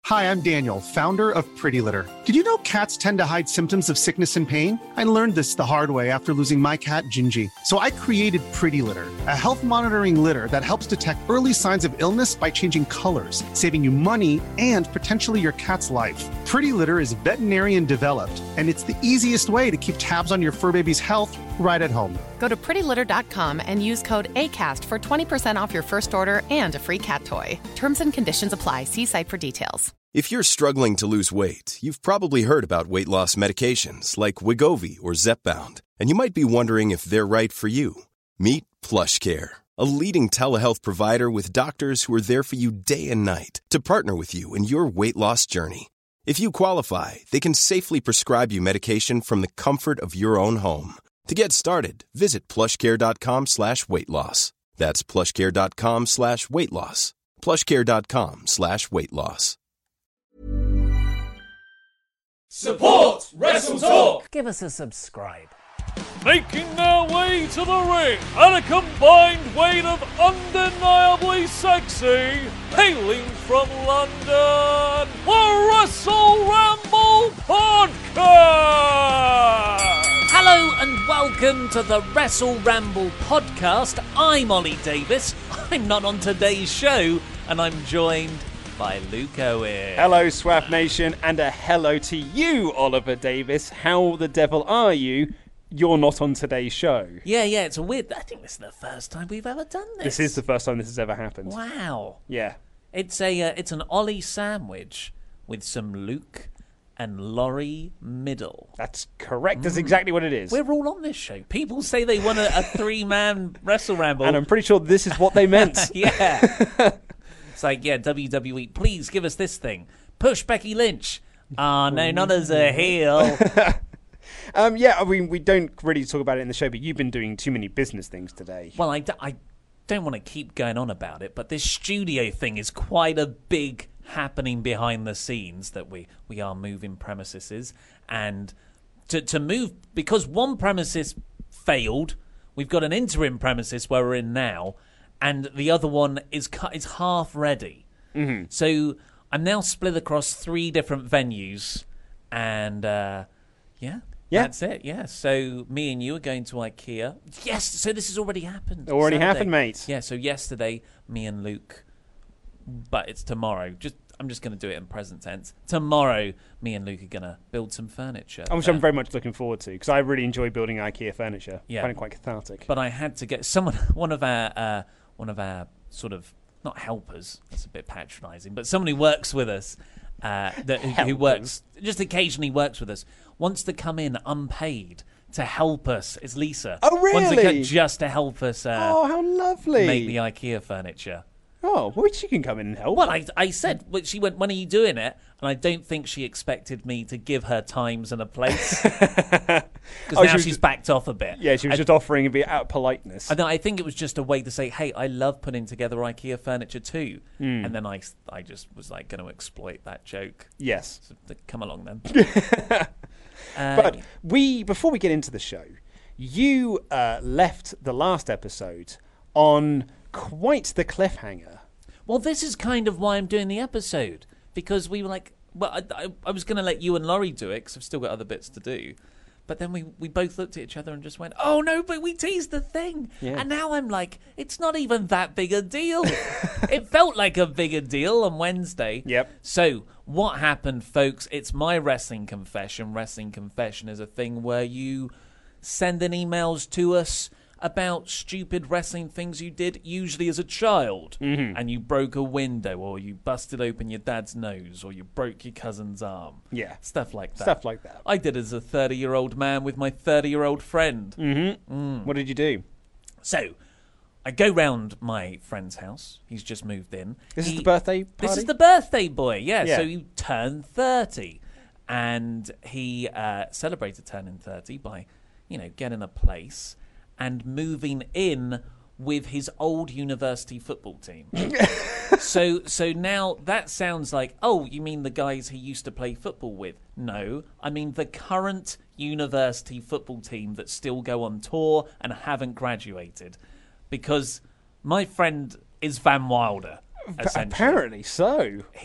Hi, I'm Daniel, founder of Pretty Litter. Did you know cats tend to hide symptoms of sickness and pain? I learned this the hard way after losing my cat, Gingy. So I created Pretty Litter, a health monitoring litter that helps detect early signs of illness by changing colors, saving you money and potentially your cat's life. Pretty Litter is veterinarian developed, and it's the easiest way to keep tabs on your fur baby's health right at home. Go to prettylitter.com and use code ACAST for 20% off your first order and a free cat toy. Terms and conditions apply. See site for details. If you're struggling to lose weight, you've probably heard about weight loss medications like Wegovy or Zepbound, and you might be wondering if they're right for you. Meet PlushCare, a leading telehealth provider with doctors who are there for you day and night to partner with you in your weight loss journey. If you qualify, they can safely prescribe you medication from the comfort of your own home. To get started, visit plushcare.com/weightloss. That's plushcare.com/weightloss. plushcare.com/weightloss. Support Wrestle Talk! Give us a subscribe. Making their way to the ring at a combined weight of undeniably sexy, hailing from London, the Wrestle Ramble Podcast! Hello and welcome to the Wrestle Ramble Podcast. I'm Ollie Davis. I'm not on today's show, and I'm joined by Luke Owen. Hello, Swap Nation, and a hello to you, Oliver Davis. How the devil are you? You're not on today's show. Yeah, it's weird. I think this is the first time we've ever done this. This is the first time this has ever happened. Wow. Yeah. It's an Ollie sandwich with some Luke and Laurie Middle. That's correct. That's exactly what it is. We're all on this show. People say they want a three-man Wrestle Ramble. And I'm pretty sure this is what they meant. Yeah. It's like, yeah, WWE, please give us this thing. Push Becky Lynch. No, not as a heel. Yeah, I mean, we don't really talk about it in the show, but you've been doing too many business things today. Well, I don't want to keep going on about it, but this studio thing is quite a big happening behind the scenes that we are moving premises. And to move, because one premises failed, we've got an interim premises where we're in now, and the other one is half ready. Mm-hmm. So I'm now split across 3 different venues, and yeah, that's it. Yeah, so me and you are going to IKEA. Yes, so this has already happened. Already happened, mate. Yeah, so yesterday, me and Luke, but it's tomorrow. I'm just going to do it in present tense. Tomorrow, me and Luke are going to build some furniture. Which I'm very much looking forward to, because I really enjoy building IKEA furniture. Yeah. I find it quite cathartic. But I had to get one of our sort of, not helpers, that's a bit patronising, but someone who works with us, who works, just occasionally works with us, wants to come in unpaid to help us. It's Lisa. Oh, really? Wants to come just to help us how lovely. make the IKEA furniture. Oh, well, she can come in and help. Well, I said, but she went, when are you doing it? And I don't think she expected me to give her times and a place. Because now she's backed off a bit. Yeah, she was just offering a bit out of politeness. I think it was just a way to say, hey, I love putting together IKEA furniture too. And then I just was like going to exploit that joke. Yes. So, come along then. But before we get into the show, you left the last episode on quite the cliffhanger. Well, this is kind of why I'm doing the episode, because we were like, well, I was going to let you and Laurie do it because I've still got other bits to do. But then we both looked at each other and just went, oh, no, but we teased the thing. Yeah. And now I'm like, it's not even that big a deal. It felt like a bigger deal on Wednesday. Yep. So what happened, folks? It's my wrestling confession. Wrestling confession is a thing where you send in emails to us about stupid wrestling things you did, usually as a child. Mm-hmm. And you broke a window, or you busted open your dad's nose, or you broke your cousin's arm. Yeah. Stuff like that. Stuff like that. I did as a 30-year-old man with my 30-year-old friend. Mm-hmm. What did you do? So, I go round my friend's house. He's just moved in. This is the birthday party? This is the birthday boy, yeah. So he turned 30. And he celebrated turning 30 by, getting a place and moving in with his old university football team. So now that sounds like, oh, you mean the guys he used to play football with? No, I mean the current university football team that still go on tour and haven't graduated. Because my friend is Van Wilder, essentially. Apparently so.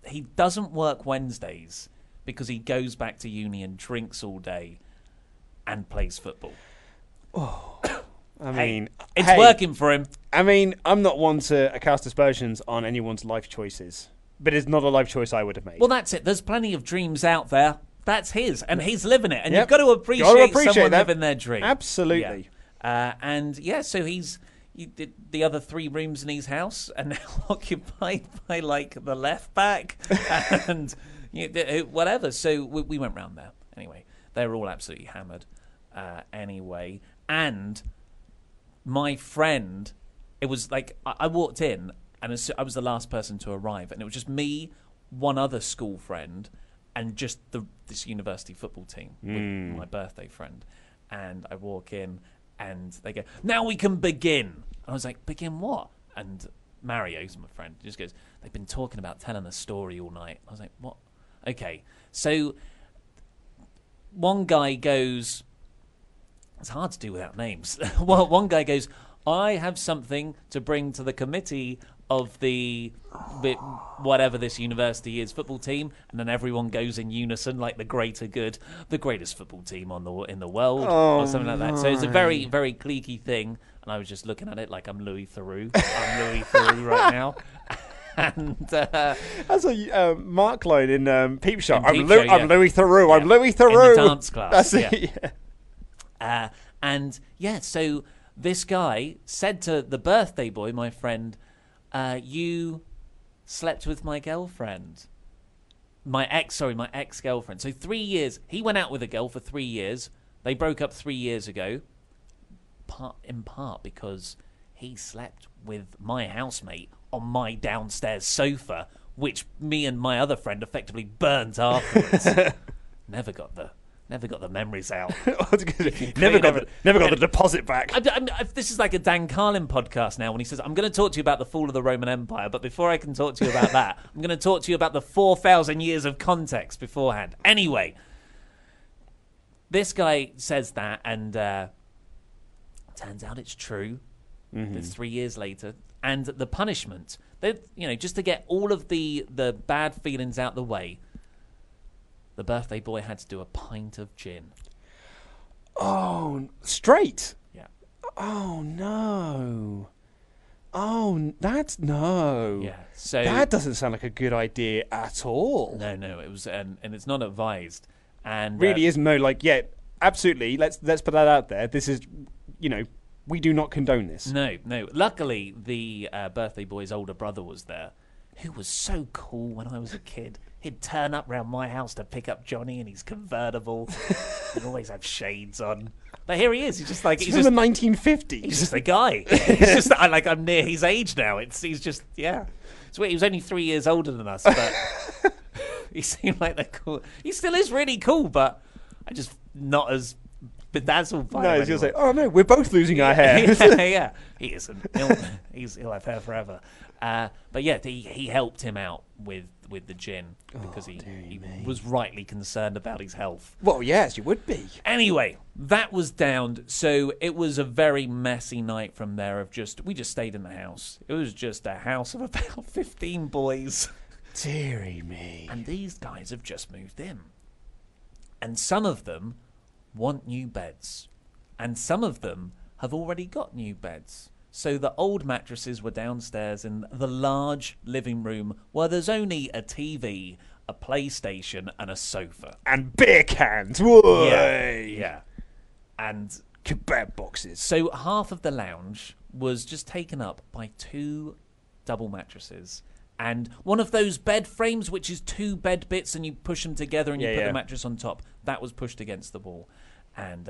he doesn't work Wednesdays because he goes back to uni and drinks all day and plays football. Oh, I mean, it's working for him. I mean, I'm not one to cast aspersions on anyone's life choices, but it's not a life choice I would have made. Well, that's it. There's plenty of dreams out there. That's his, and he's living it. And you've got to appreciate someone that. living their dream. Absolutely. Yeah. So the other 3 rooms in his house are now occupied by like the left back and whatever. So we went round there anyway. They were all absolutely hammered anyway. And my friend, it was like I walked in and I was the last person to arrive, and it was just me, one other school friend, and just this university football team with my birthday friend. And I walk in and they go, "Now we can begin." I was like, "Begin what?" And Mario, who's my friend, just goes, "They've been talking about telling a story all night." I was like, "What?" Okay. So one guy goes, it's hard to do without names. Well, one guy goes, "I have something to bring to the committee of the whatever this university is football team," and then everyone goes in unison like the greater good, the greatest football team in the world, or something like that. So it's a very, very cliquey thing, and I was just looking at it like I'm Louis Theroux. I'm Louis Theroux right now. And that's a Mark line in Peep Show. I'm Peep Show, yeah. I'm Louis Theroux. Yeah. I'm Louis Theroux. In the dance class. That's yeah. it. Yeah. So this guy said to the birthday boy, my friend, "You slept with my girlfriend." My ex-girlfriend. So 3 years. He went out with a girl for 3 years. They broke up 3 years ago. In part because he slept with my housemate on my downstairs sofa, which me and my other friend effectively burnt afterwards. Never got the memories out. never got the deposit back. This is like a Dan Carlin podcast now when he says, "I'm going to talk to you about the fall of the Roman Empire, but before I can talk to you about that, I'm going to talk to you about the 4,000 years of context beforehand." Anyway, this guy says that, and turns out it's true. It's 3 years later. And the punishment, just to get all of the bad feelings out the way, the birthday boy had to do a pint of gin. Oh, straight? Yeah. Oh, no. Oh, that's no. Yeah. So that doesn't sound like a good idea at all. No. It was, and it's not advised. And really isn't. No, absolutely. Let's put that out there. This is, we do not condone this. No. Luckily, the birthday boy's older brother was there, who was so cool when I was a kid. He'd turn up round my house to pick up Johnny in his convertible. He'd always have shades on. But here he is. He's just like... He's from the 1950s. He's just a guy. He's just I'm near his age now. He's just, yeah. It's weird. He was only 3 years older than us, but he seemed like they're cool. He still is really cool, but I just not as bedazzled by him. No, he's going to say, "Oh, no, we're both losing our hair." Yeah. He isn't. He'll have hair forever. But yeah, he helped him out with the gin because he was rightly concerned about his health. Well, yes, you would be. Anyway, that was downed. So it was a very messy night from there. We just stayed in the house. It was just a house of about 15 boys. Deary me. And these guys have just moved in. And some of them want new beds. And some of them have already got new beds. So the old mattresses were downstairs in the large living room where there's only a TV, a PlayStation, and a sofa. And beer cans. Whoa! Yeah. And kebab boxes. So half of the lounge was just taken up by 2 double mattresses. And one of those bed frames, which is 2 bed bits, and you push them together and you put the mattress on top, that was pushed against the wall. And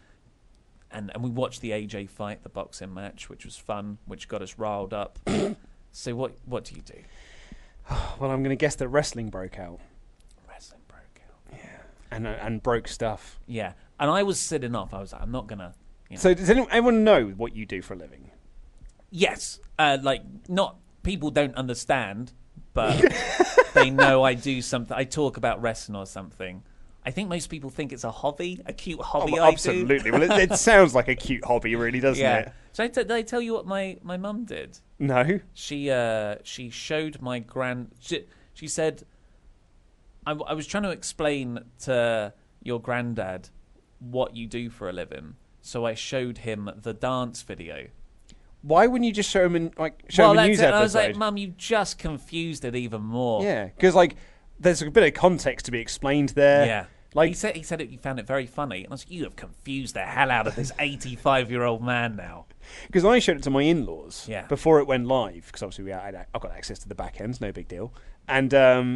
we watched the AJ fight, the boxing match, which was fun, which got us riled up. So what do you do? Well, I'm going to guess that wrestling broke out. Wrestling broke out. Yeah. And broke stuff. Yeah. And I was sitting off. I was like, I'm not going to... So does anyone know what you do for a living? Yes. Not... People don't understand, but they know I do something. I talk about wrestling or something. I think most people think it's a hobby, a cute hobby. Absolutely. Well, it sounds like a cute hobby, really, doesn't it? So did I tell you what my mum did? No. She showed my she She said, I was trying to explain to your granddad what you do for a living, so I showed him the dance video. Why wouldn't you just show him a news episode? I was like, Mum, you just confused it even more. Yeah, because like there's a bit of context to be explained there. Yeah. Like he said he found it very funny. And I was like, you have confused the hell out of this 85-year-old man now. Because I showed it to my in-laws before it went live, because obviously I've got access to the back ends, no big deal. And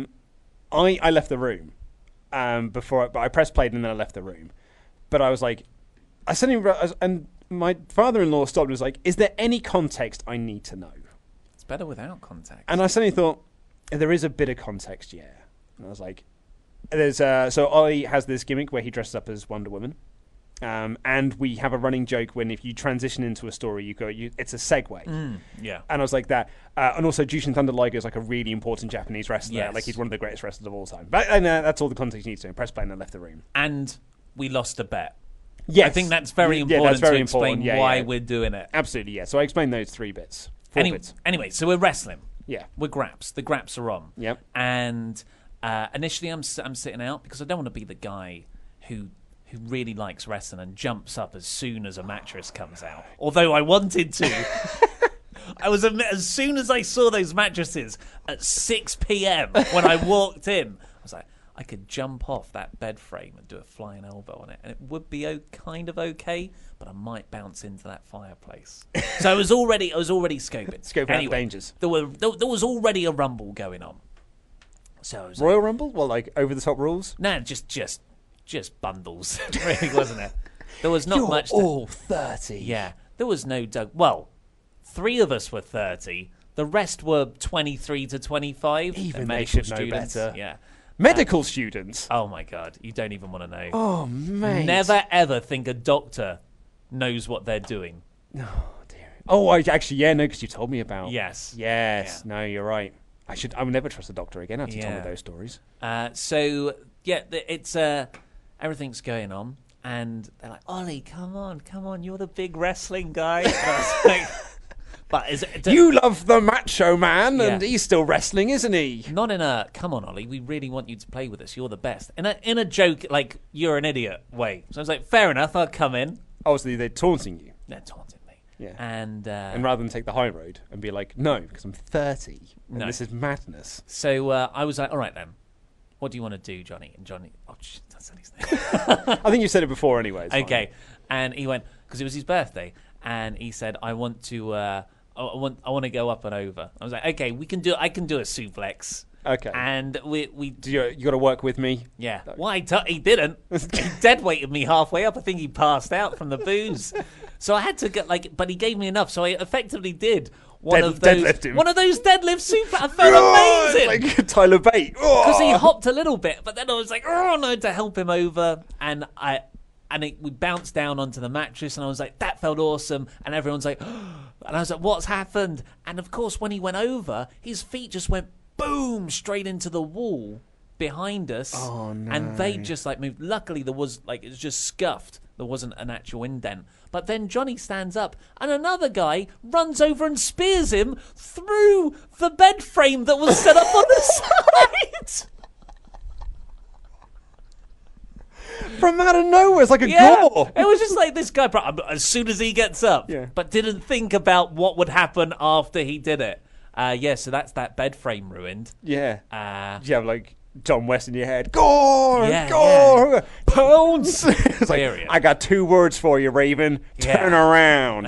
I left the room but I pressed played and then I left the room. But I was like, and my father-in-law stopped and was like, is there any context I need to know? It's better without context. And I suddenly thought, there is a bit of context, yeah. And I was like, so Ollie has this gimmick where he dresses up as Wonder Woman. And we have a running joke when if you transition into a story, it's a segue. Yeah. And I was like that. And also, Jushin Thunder Liger is like a really important Japanese wrestler. Yes. Like he's one of the greatest wrestlers of all time. But that's all the context you need to know. Press play and I left the room. And we lost a bet. Yes. I think that's very important that's very to explain important. why we're doing it. Absolutely, yeah. So I explained those 3 bits. 4 bits. Anyway, so we're wrestling. Yeah. We're Graps. The Graps are on. Yep. And initially I'm sitting out because I don't want to be the guy who really likes wrestling and jumps up as soon as a mattress comes out. Although I wanted to. As soon as I saw those mattresses at 6 p.m. when I walked in, I was like, I could jump off that bed frame and do a flying elbow on it, and it would be kind of okay, but I might bounce into that fireplace. So I was already scoping. Scoping out dangers. There was already a rumble going on. So Royal Rumble? Well, like over the top rules? No, just bundles, really, wasn't it? There was not You're much. All 30. Yeah, there was no. Well, 3 of us were 30. The rest were 23 to 25. Even They're they should know students. better. Yeah. Medical students. Oh my God, you don't even want to know. Oh, mate. Never ever think a doctor knows what they're doing. Oh, dear. Oh, because you told me about. Yes. Yeah. No, you're right. I would never trust a doctor again after telling me those stories. So it's everything's going on, and they're like, Ollie, come on, you're the big wrestling guy. And I was like, but you love the Macho Man, and he's still wrestling, isn't he? Not in a come on, Ollie, we really want you to play with us. You're the best. In a joke like you're an idiot way. So I was like, fair enough, I'll come in. Obviously, they're taunting you. They're taunting me. Yeah. And rather than take the high road and be like, no, because I'm 30 and this is madness. So I was like, all right then, what do you want to do, Johnny? And Johnny, that's his name. I think you said it before anyway. Okay. And he went, because it was his birthday, and he said, I want to I want to go up and over. I was like, okay, I can do a suplex. Okay. And we you got to work with me. Yeah. Why he didn't? He dead weighted me halfway up. I think he passed out from the booze. So I had to get but he gave me enough. So I effectively did one of those deadlift suplex. I felt amazing, like Tyler Bate, because he hopped a little bit. But then I was like, oh no, to help him over, and we bounced down onto the mattress, and I was like, that felt awesome. And everyone's like, and I was like, what's happened? And of course, when he went over, his feet just went boom straight into the wall behind us. Oh no! And they just moved. Luckily, there was it was just scuffed. There wasn't an actual indent. But then Johnny stands up, and another guy runs over and spears him through the bed frame that was set up on the side. From out of nowhere, it's like a gore. It was just like this guy, as soon as he gets up, but didn't think about what would happen after he did it. So that's that bed frame ruined. Yeah. You have John West in your head. Gore! Yeah, gore! Yeah. Pounce! It's like, I got 2 words for you, Raven. Turn around.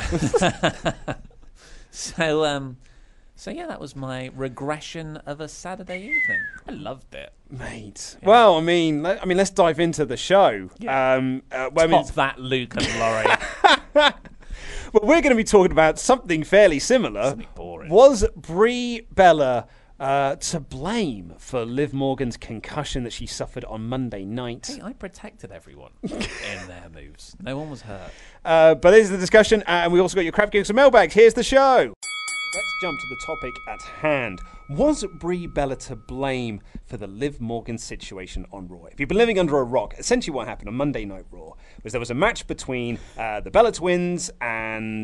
So yeah, that was my regression of a Saturday evening. I loved it, mate. Yeah. Well, I mean, let's dive into the show. Yeah. Top that, Luke and Laurie. Well, we're going to be talking about something fairly similar. Something boring. Was Brie Bella to blame for Liv Morgan's concussion that she suffered on Monday night? Hey, I protected everyone in their moves. No one was hurt. But there's the discussion, and we also got your crap gigs and mailbags. Here's the show. Let's jump to the topic at hand. Was Brie Bella to blame for the Liv Morgan situation on Raw? If you've been living under a rock, essentially what happened on Monday Night Raw was there was a match between the Bella twins and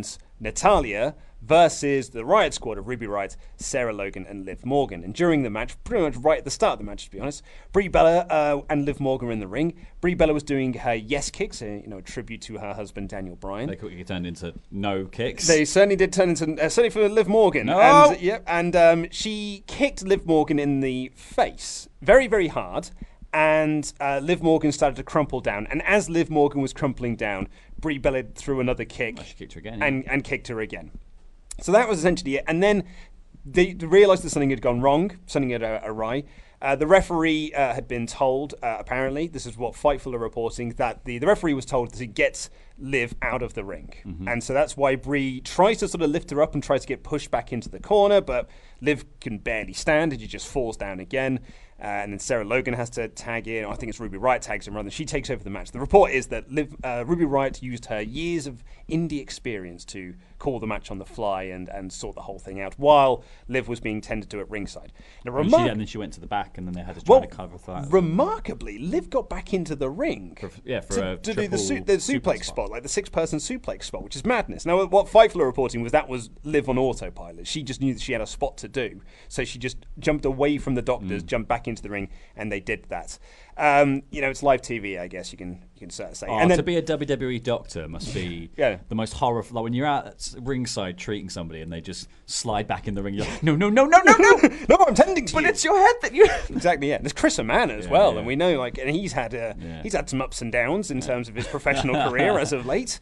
Natalya versus the Riot Squad of Ruby Riott, Sarah Logan, and Liv Morgan. And during the match, pretty much right at the start of the match, to be honest, Brie Bella and Liv Morgan were in the ring. Brie Bella was doing her yes kicks, a tribute to her husband Daniel Bryan. They quickly turned into no kicks. They certainly did turn into certainly for Liv Morgan. No! And she kicked Liv Morgan in the face very, very hard. And Liv Morgan started to crumple down. And as Liv Morgan was crumpling down, Brie Bella threw another kick. She kicked her again. And kicked her again. So that was essentially it. And then they realised that something had gone wrong, something had awry. The referee had been told, apparently, this is what Fightful are reporting, that the referee was told to get Liv out of the ring. Mm-hmm. And so that's why Brie tries to sort of lift her up and tries to get pushed back into the corner, but Liv can barely stand and she just falls down again. And then Sarah Logan has to tag in. I think it's Ruby Riott tags in rather than she takes over the match. The report is that Ruby Riott used her years of indie experience to call the match on the fly and sort the whole thing out while Liv was being tended to at ringside. Now, and then she went to the back and then they had to try to cover for that. Remarkably, Liv got back into the ring to do the suplex spot, like the 6-person suplex spot, which is madness. Now, what Fightful are reporting was that was Liv on autopilot. She just knew that she had a spot to do, so she just jumped away from the doctors, jumped back into the ring, and they did that. It's live TV, I guess you can sort of say. And then, to be a WWE doctor must be the most horrible. Like when you're at ringside treating somebody and they just slide back in the ring, you're like, no, no, I'm tending to but you. It's your head that you exactly. Yeah, there's Chris Amana as well, and we know and he's had some ups and downs in terms of his professional career as of late.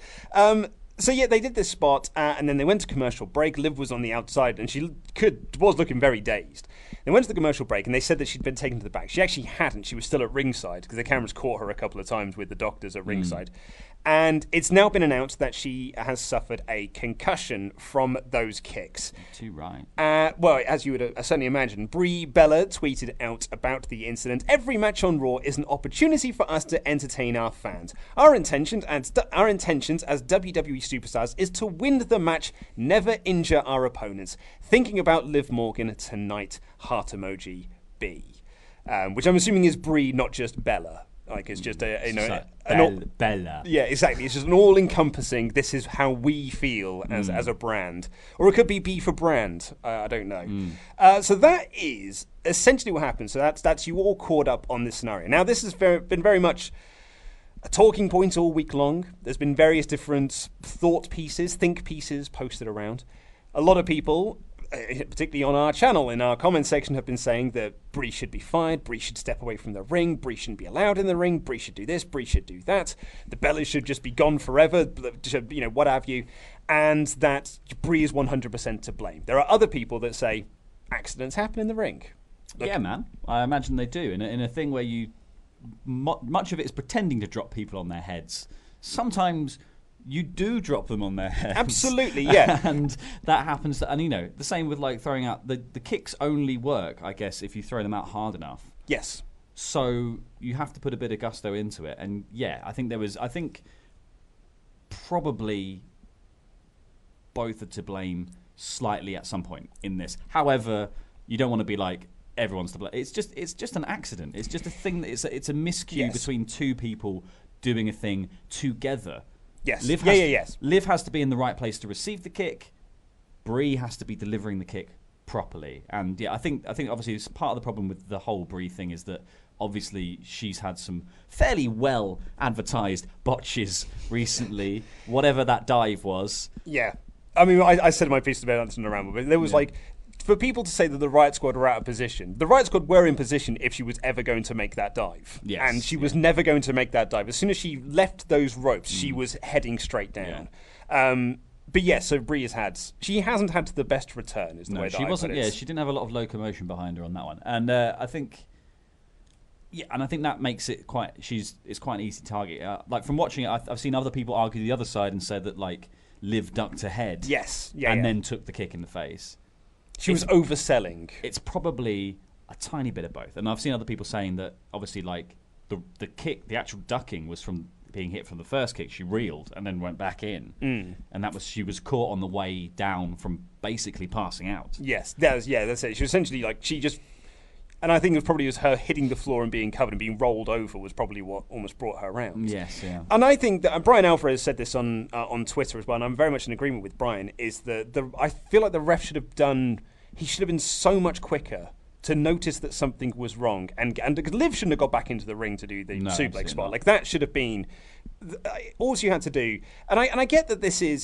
So they did this spot, and then they went to commercial break. Liv was on the outside, and she was looking very dazed. They went to the commercial break, and they said that she'd been taken to the back. She actually hadn't. She was still at ringside, because the cameras caught her a couple of times with the doctors at ringside. And it's now been announced that she has suffered a concussion from those kicks. Too right. Well, as you would certainly imagine, Brie Bella tweeted out about the incident. Every match on Raw is an opportunity for us to entertain our fans. Our intentions as WWE superstars is to win the match, never injure our opponents. Thinking about Liv Morgan tonight, heart emoji B. Which I'm assuming is Brie, not just Bella. Like it's just Bella. Yeah, exactly. It's just an all-encompassing. This is how we feel as a brand, or it could be B for brand. I don't know. So that is essentially what happened. So that's you all caught up on this scenario. Now this has been very much a talking point all week long. There's been various different think pieces posted around. A lot of people, particularly on our channel, in our comment section, have been saying that Brie should be fired, Brie should step away from the ring, Brie shouldn't be allowed in the ring, Brie should do this, Brie should do that, the Bellas should just be gone forever, what have you, and that Brie is 100% to blame. There are other people that say accidents happen in the ring. Look, yeah, man, I imagine they do. In a thing where much of it is pretending to drop people on their heads. Sometimes you do drop them on their heads. Absolutely, yeah. And that happens. And, the same with, like, throwing out... The kicks only work, I guess, if you throw them out hard enough. Yes. So you have to put a bit of gusto into it. And, yeah, I think probably both are to blame slightly at some point in this. However, you don't want to be like, everyone's to blame. It's just an accident. It's just a thing. It's a miscue between two people doing a thing together. Yes. Liv has to be in the right place to receive the kick. Brie has to be delivering the kick properly. And I think obviously it's part of the problem with the whole Brie thing is that obviously she's had some fairly well advertised botches recently. Whatever that dive was. Yeah. I mean, I said in my piece about Anderson around, but there was for people to say that the Riot Squad were out of position, the Riot Squad were in position if she was ever going to make that dive. Yes, and she was never going to make that dive. As soon as she left those ropes, she was heading straight down. Yeah. But yes, so Brie she hasn't had the best return, is the way that I put it. Yeah, she didn't have a lot of locomotion behind her on that one. And I think that makes it it's quite an easy target. Like from watching it, I've seen other people argue the other side and said that like Liv ducked her head. Yes. Then took the kick in the face. She was overselling. It's probably a tiny bit of both. And I've seen other people saying that obviously like the kick, the actual ducking was from being hit from the first kick. She reeled and then went back in. And she was caught on the way down from basically passing out. Yes, that's it. She was essentially like, And I think it probably was her hitting the floor and being covered and being rolled over was probably what almost brought her around. Yes, yeah. And I think that Brian Alvarez said this on Twitter as well, and I'm very much in agreement with Brian, is that I feel like the ref should have been so much quicker to notice that something was wrong. And because Liv shouldn't have got back into the ring to do the suplex spot. Not. Like, that should have been all you had to do. And I get that this is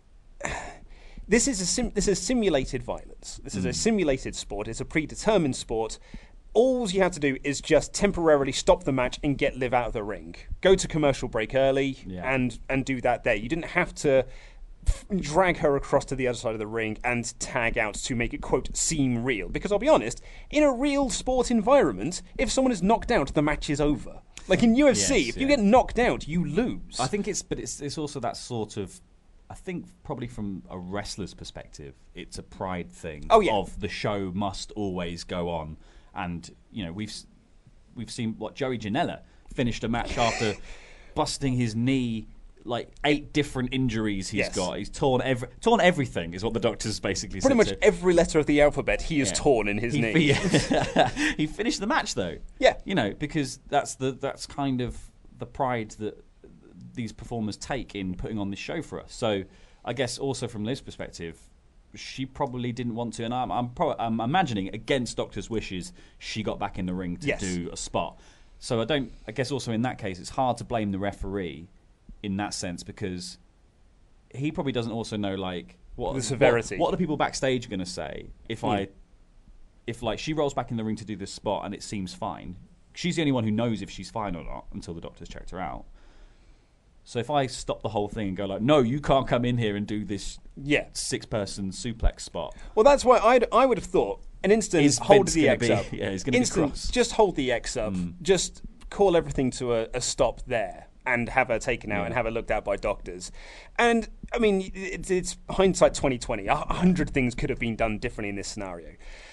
simulated violence. This is a simulated sport. It's a predetermined sport. All you have to do is just temporarily stop the match and get Liv out of the ring. Go to commercial break early and do that there. You didn't have to drag her across to the other side of the ring and tag out to make it, quote, seem real. Because I'll be honest, in a real sport environment, if someone is knocked out, the match is over. Like in UFC, if you get knocked out, you lose. I think it's also that sort of, I think probably from a wrestler's perspective, it's a pride thing of the show must always go on. And, you know, we've seen what Joey Janela finished a match after busting his knee, like 8 different injuries he's got. He's torn everything, is what the doctors basically said. Pretty much every letter of the alphabet he is torn in his knee. He finished the match though. Yeah. You know, because that's kind of the pride that these performers take in putting on this show for us. So I guess also from Liv's perspective, she probably didn't want to, and I'm imagining against doctor's wishes, she got back in the ring to do a spot. So I guess also in that case, it's hard to blame the referee in that sense, because he probably doesn't also know like what the severity. What are the people backstage going to say if like she rolls back in the ring to do this spot and it seems fine? She's the only one who knows if she's fine or not until the doctor's checked her out. So if I stop the whole thing and go like, no, you can't come in here and do this 6-person suplex spot. Well, that's why I would have thought an instant hold the X up. Yeah, he's going to be cross. Just hold the X up. Just call everything to a stop there and have her taken out and have her looked at by doctors. And, I mean, it's hindsight 2020. 100 things could have been done differently in this scenario.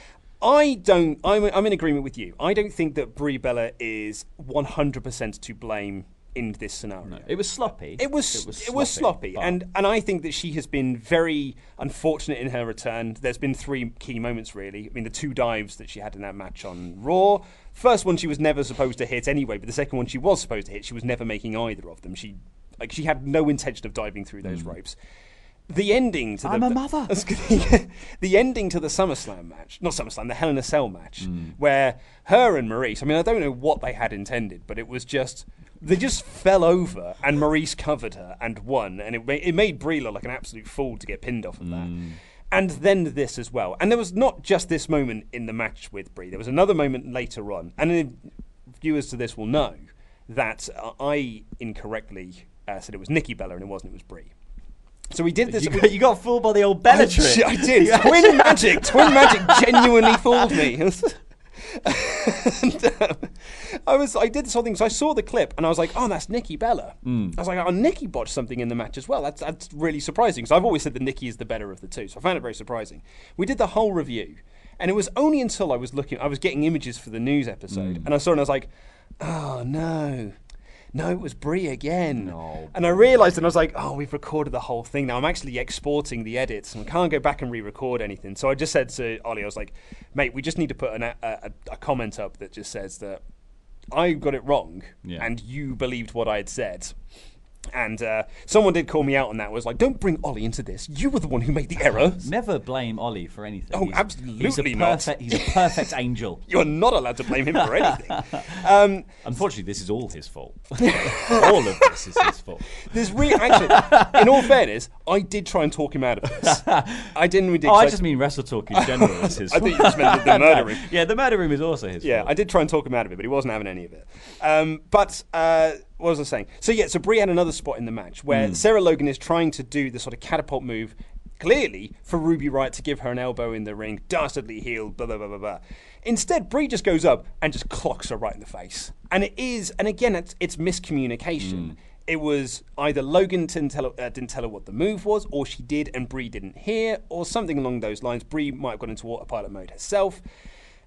I'm in agreement with you. I don't think that Brie Bella is 100% to blame in this scenario. No, it was sloppy. It was sloppy. And I think that she has been very unfortunate in her return. There's been 3 key moments, really. I mean, the 2 dives that she had in that match on Raw. First one she was never supposed to hit anyway, but the second one she was supposed to hit, she was never making either of them. She had no intention of diving through those ropes. The ending to the ending to the SummerSlam match, not SummerSlam, the Hell in a Cell match, where her and Maurice, I mean, I don't know what they had intended, but it was just, they just fell over and Maurice covered her and won, and it made Brie look like an absolute fool to get pinned off of that. And then this as well. And there was not just this moment in the match with Brie, there was another moment later on, and viewers to this will know that I incorrectly said it was Nikki Bella and it wasn't, it was Brie. So we did this. You got fooled by the old Bella trick. I did. Twin magic genuinely fooled me. I did this whole thing. So I saw the clip and I was like, oh, that's Nikki Bella. I was like, oh, Nikki botched something in the match as well. That's really surprising. So I've always said that Nikki is the better of the two. So I found it very surprising. We did the whole review, and it was only until I was getting images for the news episode, and I saw it and I was like, oh no. No, it was Brie again. No. And I realised, and I was like, oh, we've recorded the whole thing now. I'm actually exporting the edits, and I can't go back and re-record anything. So I just said to Ollie, I was like, mate, we just need to put a comment up that just says that I got it wrong, and you believed what I had said. And someone did call me out on that. Was like, don't bring Ollie into this. You were the one who made the error. Never blame Ollie for anything. Oh, absolutely not. He's a perfect angel. You're not allowed to blame him for anything. Unfortunately, this is all his fault. All of this is his fault. Actually, in all fairness, I did try and talk him out of this. I didn't. I just mean Wrestle Talk in general is his fault. I think you just meant the murder room. Yeah, the murder room is also his fault. Yeah, I did try and talk him out of it, but he wasn't having any of it. What was I saying? So Brie had another spot in the match where Sarah Logan is trying to do the sort of catapult move, clearly for Ruby Riott to give her an elbow in the ring, dastardly heel, blah, blah, blah, blah, blah. Instead, Brie just goes up and just clocks her right in the face. And again, it's miscommunication. It was either Logan didn't tell her what the move was, or she did and Brie didn't hear, or something along those lines. Brie might have gone into autopilot mode herself.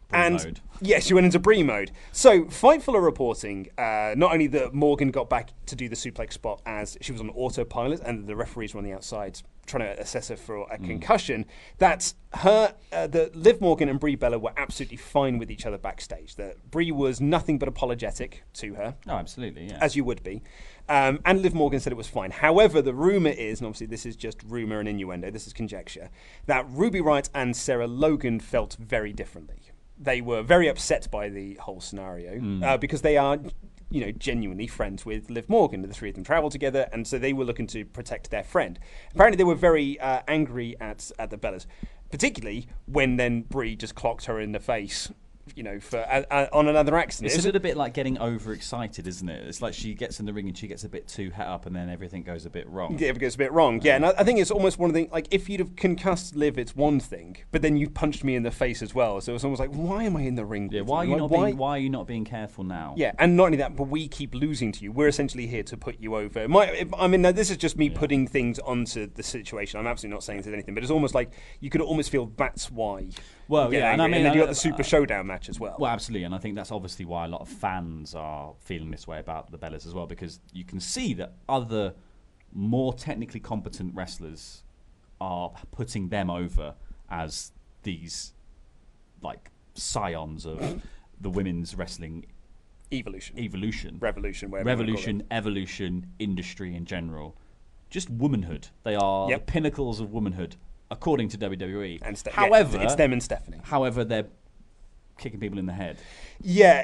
mode. Yeah, she went into Brie mode. So, Fightful are reporting not only that Morgan got back to do the suplex spot as she was on autopilot and the referees were on the outside trying to assess her for a concussion, that Liv Morgan and Brie Bella were absolutely fine with each other backstage. That Brie was nothing but apologetic to her. Oh, absolutely, yeah. As you would be. And Liv Morgan said it was fine. However, the rumour is, and obviously this is just rumour and innuendo, this is conjecture, that Ruby Riott and Sarah Logan felt very differently. They were very upset by the whole scenario because they are, genuinely friends with Liv Morgan. The three of them travel together, and so they were looking to protect their friend. Apparently, they were very angry at the Bellas, particularly when then Brie just clocked her in the face. On another accident. It's a little bit like getting overexcited, isn't it? It's like she gets in the ring and she gets a bit too het up and then everything goes a bit wrong. Yeah, it goes a bit wrong. Yeah, and I think it's almost one of the like if you'd have concussed Liv, it's one thing, but then you punched me in the face as well. So it's almost like, why am I in the ring? Yeah, why are you not being careful now? Yeah, and not only that, but we keep losing to you. We're essentially here to put you over. This is just me putting things onto the situation. I'm absolutely not saying there's anything, but it's almost like you could almost feel that's why. Well, yeah, and then you got the Super Showdown match as well. Well, absolutely, and I think that's obviously why a lot of fans are feeling this way about the Bellas as well, because you can see that other more technically competent wrestlers are putting them over as these like scions of the women's wrestling evolution, evolution industry in general. Just womanhood. They are the pinnacles of womanhood. According to WWE. However, it's them and Stephanie. However, they're kicking people in the head. Yeah,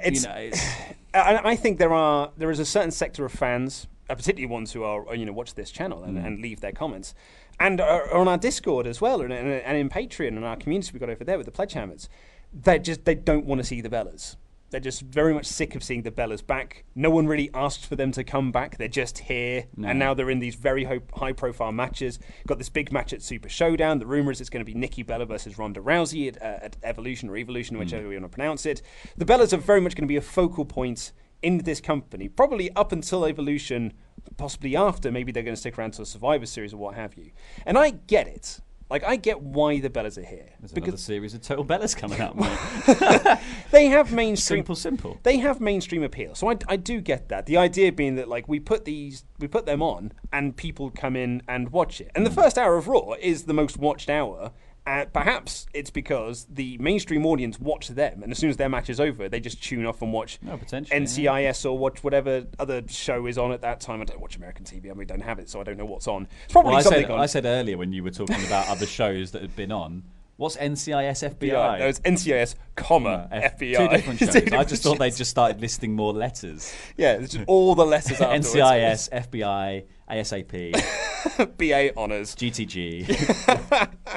I think there is a certain sector of fans, particularly ones who are watch this channel and leave their comments, and are on our Discord as well, and in Patreon and our community we got over there with the Pledgehammers. They don't want to see the Bellas. They're just very much sick of seeing the Bellas back. No one really asked for them to come back. They're just here. No. And now they're in these very high-profile matches. Got this big match at Super Showdown. The rumour is it's going to be Nikki Bella versus Ronda Rousey at Evolution or Evolution, whichever you want to pronounce it. The Bellas are very much going to be a focal point in this company, probably up until Evolution, possibly after. Maybe they're going to stick around to a Survivor Series or what have you. And I get it. Like, I get why the Bellas are here. There's another series of Total Bellas coming out, mate. They have mainstream... Simple. They have mainstream appeal. So I do get that. The idea being that, like, we put them on and people come in and watch it. And the first hour of Raw is the most watched hour. Perhaps it's because the mainstream audience watch them, and as soon as their match is over, they just tune off and watch NCIS or watch whatever other show is on at that time. I don't watch American TV. I mean, we don't have it, so I don't know what's on. It's probably something on. I said earlier when you were talking about other shows that had been on, what's NCIS FBI? No, it's NCIS, FBI. Two different shows. I just thought they'd just started listing more letters. Yeah, it's just all the letters afterwards. NCIS, FBI, ASAP. BA Honours. GTG.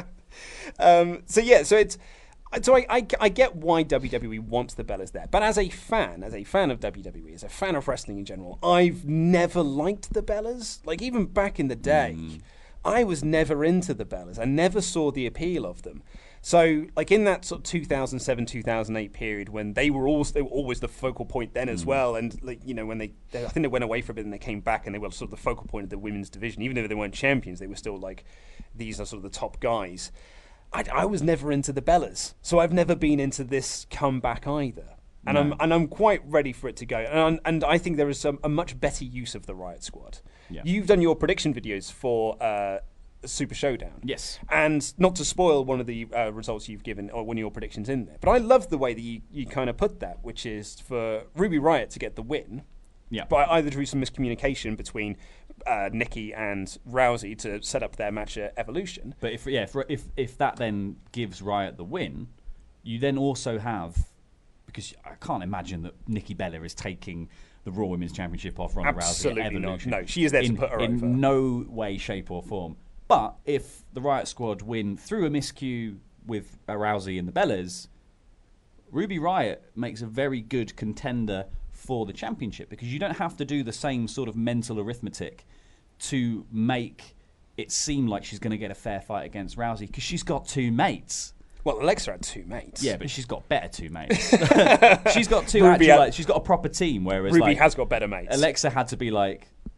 I get why WWE wants the Bellas there, but as a fan of WWE, as a fan of wrestling in general, I've never liked the Bellas. Like, even back in the day, I was never into the Bellas. I never saw the appeal of them. So, like, in that sort of 2007, 2008 period when they were always the focal point then as well, and like, when I think they went away for a bit and they came back and they were sort of the focal point of the women's division, even though they weren't champions, they were still like, these are sort of the top guys. I was never into the Bellas, so I've never been into this comeback either. And I'm quite ready for it to go. And I think there is a much better use of the Riot Squad. Yeah. You've done your prediction videos for Super Showdown. Yes. And not to spoil one of the results you've given or one of your predictions in there, but I love the way that you kind of put that, which is for Ruby Riott to get the win. Yeah. By either through some miscommunication between Nikki and Rousey to set up their match at Evolution. But if that then gives Riott the win, you then also have, because I can't imagine that Nikki Bella is taking the Raw Women's Championship off Ronda Rousey at Evolution. No, she is there to put her over. In no way, shape or form. But if the Riott Squad win through a miscue with Rousey and the Bellas, Ruby Riott makes a very good contender for the championship, because you don't have to do the same sort of mental arithmetic to make it seem like she's going to get a fair fight against Rousey, because she's got two mates. Well, Alexa had two mates. Yeah, but she's got better two mates. She's got two she's got a proper team, whereas Ruby has got better mates. Alexa had to be like,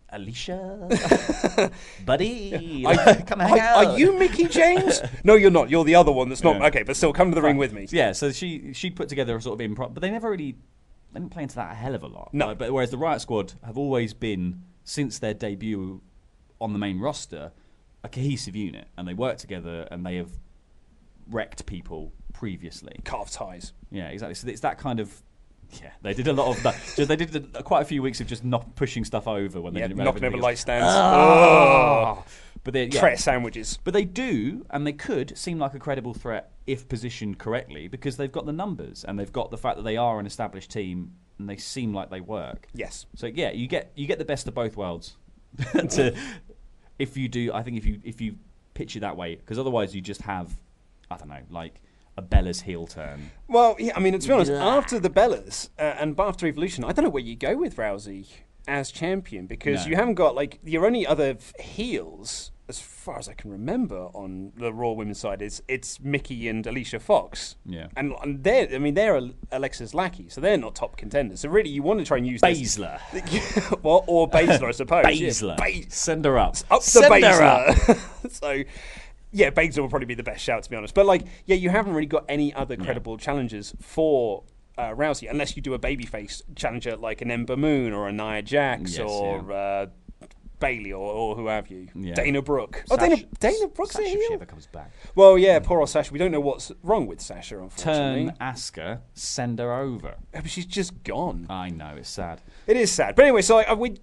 Alicia, buddy, come hang out. Are you Mickie James? No, you're not. You're the other one that's not. Okay, but still, come to the ring with me. Yeah, so she put together a sort of improv, but they never really didn't play into that a hell of a lot. No. But whereas the Riot Squad have always been, since their debut on the main roster, a cohesive unit, and they work together, and they have wrecked people previously. Calf ties. Yeah, exactly. So it's that kind of. Yeah, they did a lot of that. So they did quite a few weeks of just not pushing stuff over when they didn't knocking over light stands. But they tray sandwiches. But they do, and they could seem like a credible threat if positioned correctly, because they've got the numbers and they've got the fact that they are an established team and they seem like they work. Yes. So yeah, you get the best of both worlds. If you pitch it that way, because otherwise you just have, I don't know, like a Bella's heel turn. Well, yeah, I mean, to be honest, after the Bellas and after Evolution, I don't know where you go with Rousey as champion, because you haven't got, like, your only other heels, as far as I can remember, on the Raw women's side, it's Mickie and Alicia Fox. Yeah. And they're Alexa's lackey, so they're not top contenders. So really, you want to try and use Baszler. Or Baszler, I suppose. Baszler. Yeah. Send her up. Up the Baszler. So... yeah, Baszler will probably be the best shout, to be honest. But, like, yeah, you haven't really got any other credible challengers for Rousey, unless you do a babyface challenger like an Ember Moon or a Nia Jax or Bayley or who have you. Yeah. Dana Brooke. Dana Brooke's Sasha, a heel? if she ever comes back. Well, yeah, poor old Sasha. We don't know what's wrong with Sasha, unfortunately. Turn Asuka, send her over. Yeah, but she's just gone. I know, it's sad. It is sad. But anyway, so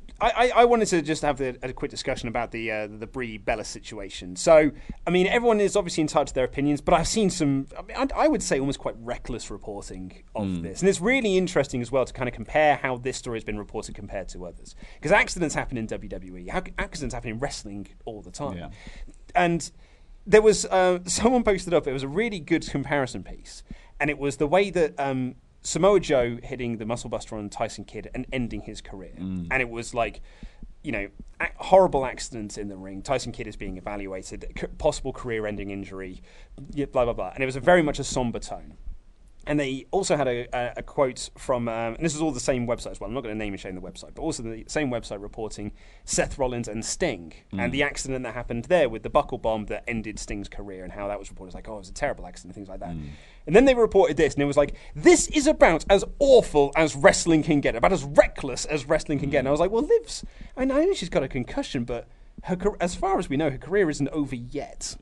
I wanted to just have a quick discussion about the Brie Bella situation. So, I mean, everyone is obviously entitled to their opinions, but I've seen some, I would say, almost quite reckless reporting of this. And it's really interesting as well to kind of compare how this story has been reported compared to others. Because accidents happen in WWE. Accidents happen in wrestling all the time. Yeah. And there was, someone posted up, it was a really good comparison piece. And it was the way that Samoa Joe hitting the Muscle Buster on Tyson Kidd and ending his career. And it was like, you know, horrible accidents in the ring. Tyson Kidd is being evaluated, possible career-ending injury, blah, blah, blah. And it was very much a somber tone. And they also had a quote from, and this is all the same website as well, I'm not going to name and shame the website, but also the same website reporting Seth Rollins and Sting and the accident that happened there with the buckle bomb that ended Sting's career and how that was reported. It's like, oh, it was a terrible accident, things like that. And then they reported this, and it was like, this is about as awful as wrestling can get, about as reckless as wrestling can get. And I was like, well, Liv's, I know she's got a concussion, but as far as we know, her career isn't over yet.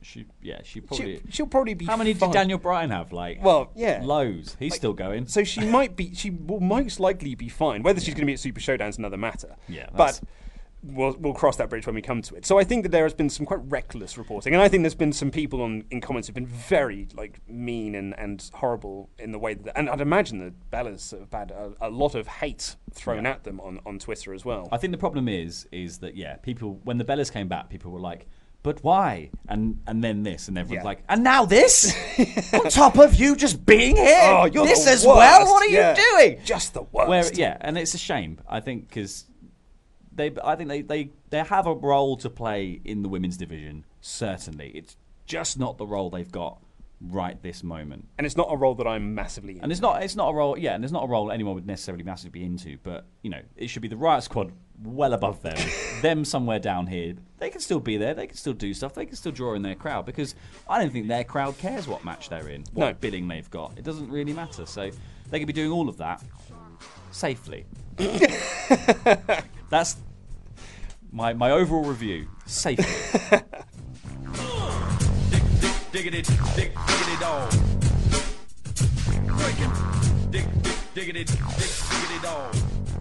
She'll probably be. How many fine. did Daniel Bryan have? Like, well, yeah, loads. He's still going. So she will most likely be fine. Whether she's going to be at Super Showdown is another matter. Yeah, but we'll cross that bridge when we come to it. So I think that there has been some quite reckless reporting, and I think there's been some people in comments who've been very mean and horrible in the way that. And I'd imagine that Bella's have had a lot of hate thrown at them on Twitter as well. I think the problem is that people, when the Bellas came back, people were like, but why? And then this, and everyone's like, and now this? On top of you just being here? Oh, you're this the as worst. well? What are you doing? Just the worst. And it's a shame, I think, because they have a role to play in the women's division, certainly. It's just not the role they've got right this moment. And it's not a role that I'm massively into. And it's not a role, and it's not a role anyone would necessarily massively be into, but, you know, it should be the Riot Squad well above them. Them somewhere down here. They can still be there, they can still do stuff, they can still draw in their crowd, because I don't think their crowd cares what match they're in, what billing they've got. It doesn't really matter, so they could be doing all of that safely. That's my overall review. Safely. Diggity dog. Diggity dog.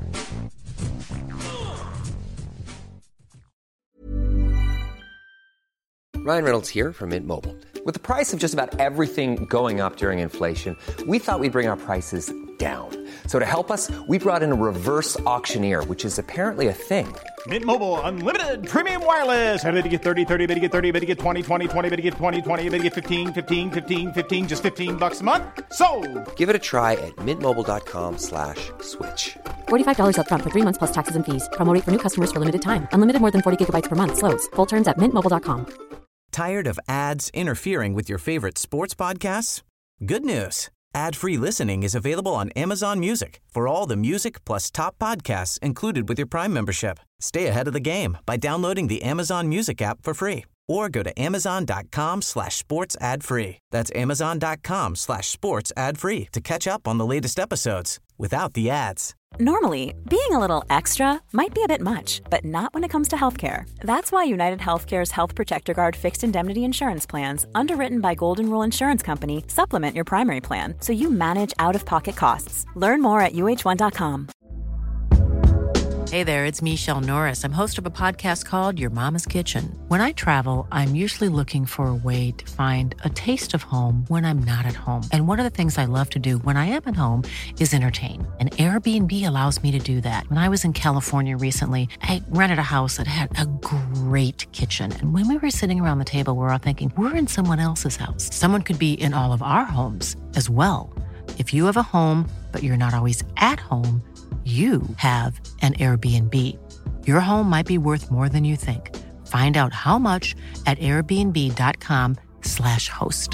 Ryan Reynolds here from Mint Mobile. With the price of just about everything going up during inflation, we thought we'd bring our prices down. So to help us, we brought in a reverse auctioneer, which is apparently a thing. Mint Mobile Unlimited Premium Wireless. How to get 30, 30, bit to get 30, bit to get 20, 20, 20, bit to get 20, 20, bit to get 15, 15, 15, 15, just $15 a month? Sold! Give it a try at mintmobile.com/switch. $45 up front for 3 months plus taxes and fees. Promo rate for new customers for limited time. Unlimited more than 40 gigabytes per month. Slows full terms at mintmobile.com. Tired of ads interfering with your favorite sports podcasts? Good news. Ad-free listening is available on Amazon Music for all the music plus top podcasts included with your Prime membership. Stay ahead of the game by downloading the Amazon Music app for free or go to amazon.com/sports ad free. That's amazon.com/sports ad free to catch up on the latest episodes without the ads. Normally, being a little extra might be a bit much, but not when it comes to healthcare. That's why United Healthcare's Health Protector Guard fixed indemnity insurance plans, underwritten by Golden Rule Insurance Company, supplement your primary plan so you manage out-of-pocket costs. Learn more at uh1.com. Hey there, it's Michelle Norris. I'm host of a podcast called Your Mama's Kitchen. When I travel, I'm usually looking for a way to find a taste of home when I'm not at home. And one of the things I love to do when I am at home is entertain. And Airbnb allows me to do that. When I was in California recently, I rented a house that had a great kitchen. And when we were sitting around the table, we were all thinking, we're in someone else's house. Someone could be in all of our homes as well. If you have a home, but you're not always at home, you have an Airbnb. Your home might be worth more than you think. Find out how much at airbnb.com/host.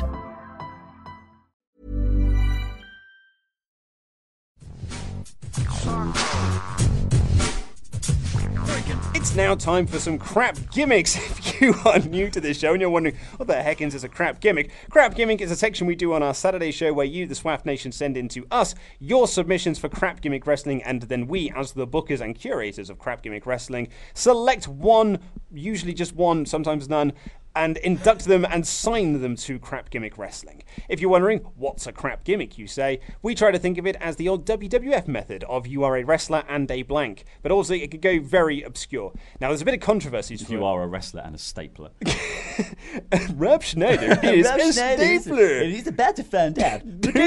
It's now time for some crap gimmicks. If you are new to this show and you're wondering, what the heck is a crap gimmick? Crap gimmick is a section we do on our Saturday show where you, the SWAF Nation, send in to us your submissions for crap gimmick wrestling, and then we, as the bookers and curators of crap gimmick wrestling, select one, usually just one, sometimes none, and induct them and sign them to Crap Gimmick Wrestling. If you're wondering, what's a crap gimmick, you say, we try to think of it as the old WWF method of you are a wrestler and a blank, but also it could go very obscure. Now, there's a bit of controversy. If you are a wrestler and a stapler. Rob Schneider is a stapler. He's about to find out.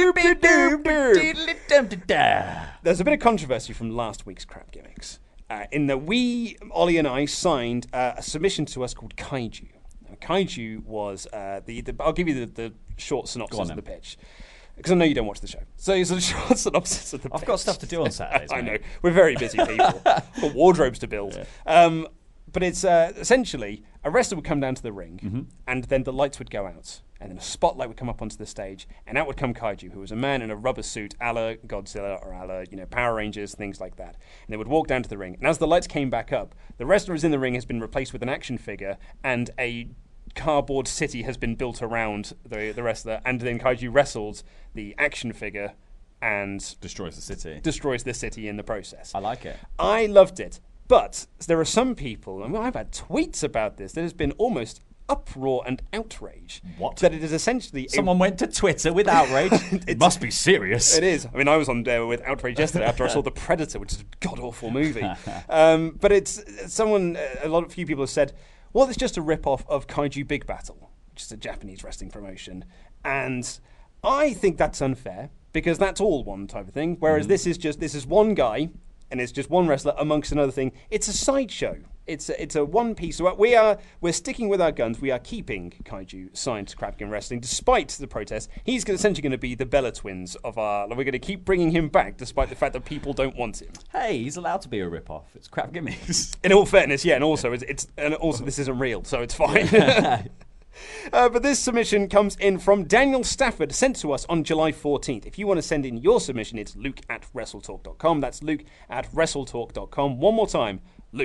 There's a bit of controversy from last week's crap gimmicks. In that Ollie and I, signed a submission to us called Kaiju. Kaiju was I'll give you the short synopsis of the pitch, because I know you don't watch the show. So it's a short synopsis of the pitch. I've got stuff to do on Saturdays. I know. We're very busy people. We've got wardrobes to build. Yeah. But it's essentially a wrestler would come down to the ring, and then the lights would go out, and then a spotlight would come up onto the stage, and out would come Kaiju, who was a man in a rubber suit, a la Godzilla or a la Power Rangers, things like that. And they would walk down to the ring, and as the lights came back up, the wrestler who's in the ring has been replaced with an action figure, and a cardboard city has been built around the wrestler, and then Kaiju wrestles the action figure and destroys the city in the process. I like it. I loved it, but there are some people, and I've had tweets about this, there has been almost uproar and outrage. What? That it is essentially... Someone went to Twitter with outrage? It must be serious. It is. I mean, I was on there with outrage yesterday after I saw The Predator, which is a god-awful movie. But it's a few people have said, well, it's just a rip-off of Kaiju Big Battle, which is a Japanese wrestling promotion. And I think that's unfair, because that's all one type of thing, whereas this is one guy, and it's just one wrestler amongst another thing. It's a sideshow. It's a one piece. So we're sticking with our guns. We are keeping Kaiju signed to Crap Gimmick Wrestling despite the protests. He's essentially going to be the Bella Twins of our. We're going to keep bringing him back despite the fact that people don't want him. Hey, he's allowed to be a rip-off. It's Crap Gimmicks. In all fairness, yeah, and also this isn't real, so it's fine. But this submission comes in from Daniel Stafford, sent to us on July 14th. If you want to send in your submission, it's luke@wrestletalk.com. That's luke@wrestletalk.com. One more time,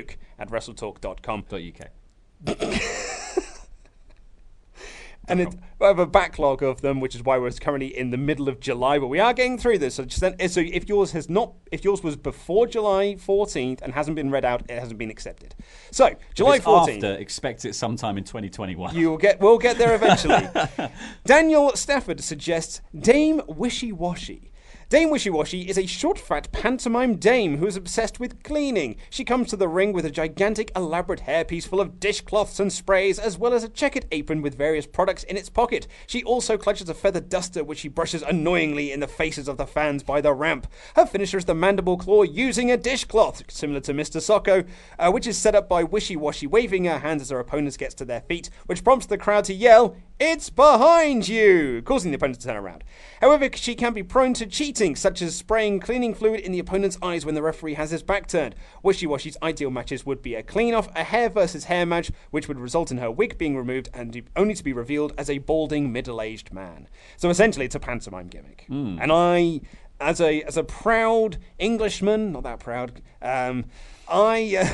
luke@wrestletalk.com.uk. And we have a backlog of them, which is why we're currently in the middle of July, but we are getting through this. So if yours was before July 14th and hasn't been read out, it hasn't been accepted. So July 14th. After, expect it sometime in 2021. We'll get there eventually. Daniel Stafford suggests Dame Wishy Washy. Dame Wishy Washy is a short, fat pantomime dame who is obsessed with cleaning. She comes to the ring with a gigantic, elaborate hairpiece full of dishcloths and sprays, as well as a checkered apron with various products in its pocket. She also clutches a feather duster, which she brushes annoyingly in the faces of the fans by the ramp. Her finisher is the mandible claw using a dishcloth, similar to Mr. Socko, which is set up by Wishy Washy waving her hands as her opponents gets to their feet, which prompts the crowd to yell, It's behind you, causing the opponent to turn around. However, she can be prone to cheating, such as spraying cleaning fluid in the opponent's eyes when the referee has his back turned. Wishy-Washy's ideal matches would be a clean-off, a hair versus hair match, which would result in her wig being removed and only to be revealed as a balding, middle-aged man. So essentially, it's a pantomime gimmick. And I, as a proud Englishman, not that proud, I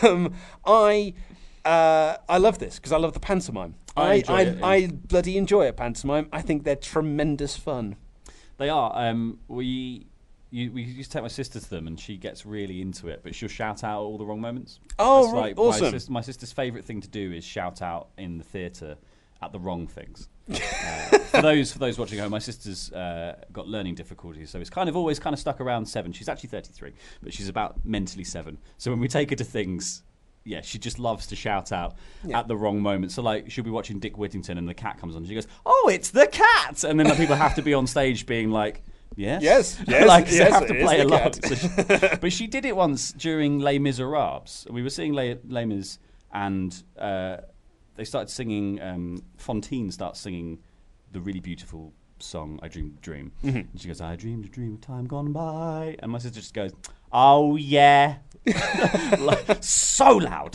love this because I love the pantomime. I bloody enjoy a pantomime. I think they're tremendous fun. They are. We used to take my sister to them, and she gets really into it, but she'll shout out all the wrong moments. Oh, That's right, like awesome. My sister's favourite thing to do is shout out in the theatre at the wrong things. For those watching at home, my sister's got learning difficulties, so it's always stuck around 7. She's actually 33, but she's about mentally 7. So when we take her to things, yeah, she just loves to shout out at the wrong moment. So, like, she'll be watching Dick Whittington and the cat comes on and she goes, "Oh, it's the cat!" And then the people have to be on stage being like, yes. Like, they have to play along. So but she did it once during Les Miserables. We were seeing Les Mis, and they started singing, Fontaine starts singing the really beautiful song, I Dreamed a Dream. And she goes, "I dreamed a dream of time gone by." And my sister just goes, "Oh, yeah." Like, so loud.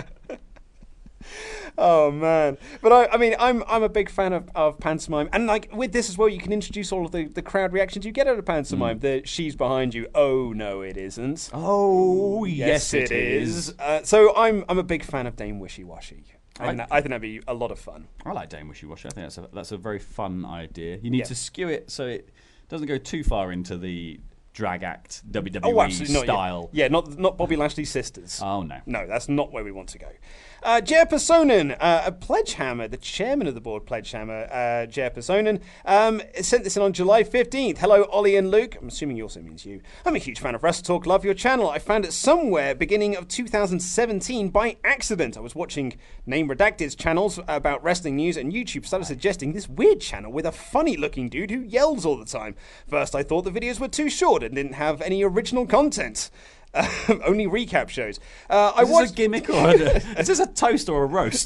Oh man, but I'm a big fan of pantomime, and like with this as well, you can introduce all of the crowd reactions you get out of pantomime. The "she's behind you," "oh no it isn't," "oh yes it is." So I'm a big fan of Dame Wishy-Washy. I think that'd be a lot of fun. I like Dame Wishy-Washy. I think that's a very fun idea. You need to skew it so it doesn't go too far into the drag act WWE style. Not Bobby Lashley's sisters. Oh no, that's not where we want to go. Jer Personen, a Pledgehammer, the chairman of the board, Pledgehammer, Jer Personen, sent this in on July 15th. "Hello, Ollie and Luke." I'm assuming he also means you. "I'm a huge fan of Wrestle Talk. Love your channel. I found it somewhere beginning of 2017 by accident. I was watching Name Redacted's channels about wrestling news, and YouTube started suggesting this weird channel with a funny-looking dude who yells all the time. First, I thought the videos were too short and didn't have any original content. Only recap shows. Is this a gimmick or is this a toast or a roast?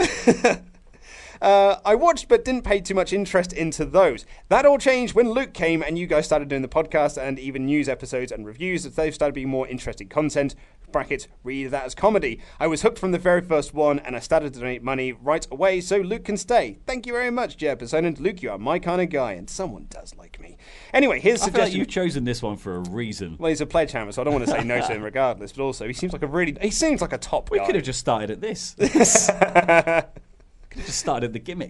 I watched but didn't pay too much interest into those. That all changed when Luke came and you guys started doing the podcast and even news episodes and reviews. As they've started being more interesting content. Brackets, read that as comedy. I was hooked from the very first one and I started to donate money right away so Luke can stay. Thank you very much, Jer Personen. Luke, you are my kind of guy, and someone does like me. Anyway, here's a suggestion. I feel like you've chosen this one for a reason. Well, he's a Pledgehammer, so I don't want to say no to him regardless, but also he seems like a top guy. We could have just started at this. Could have just started at the gimmick.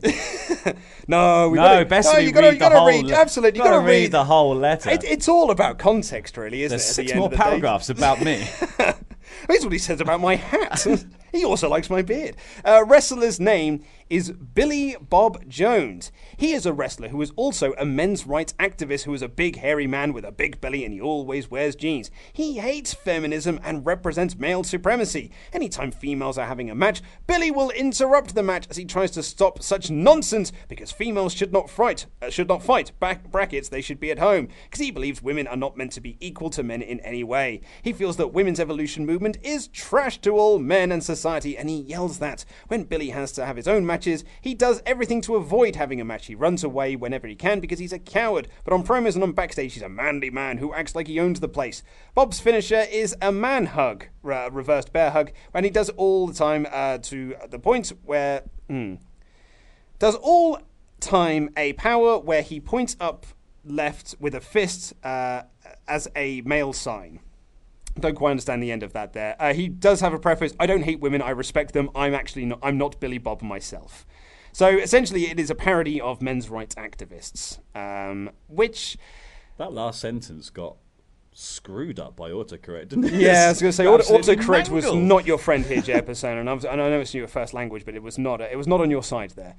No, you gotta read. Absolutely, you gotta read the whole letter. It's all about context, really, isn't it? There's 6 more paragraphs about me. Here's what he says about my hat. He also likes my beard. Wrestler's name is Billy Bob Jones. He is a wrestler who is also a men's rights activist who is a big hairy man with a big belly and he always wears jeans. He hates feminism and represents male supremacy. Anytime females are having a match, Billy will interrupt the match as he tries to stop such nonsense because females should not fight. Brackets, they should be at home. Because he believes women are not meant to be equal to men in any way. He feels that women's evolution movement is trash to all men and society, and he yells that. When Billy has to have his own matches, he does everything to avoid having a match. He runs away whenever he can because he's a coward, but on promos and on backstage he's a manly man who acts like he owns the place. Bob's finisher is a man hug, reversed bear hug, and he does all the time to the point where... does all time a power where he points up left with a fist as a male sign. Don't quite understand the end of that there. He does have a preface. I don't hate women. I respect them. I'm not Billy Bob myself. So essentially it is a parody of men's rights activists, which... That last sentence got screwed up by autocorrect, didn't it? Yeah, I was going to say, autocorrect was not your friend here, Jer Personen, and I know it's your first language, but it was not on your side there.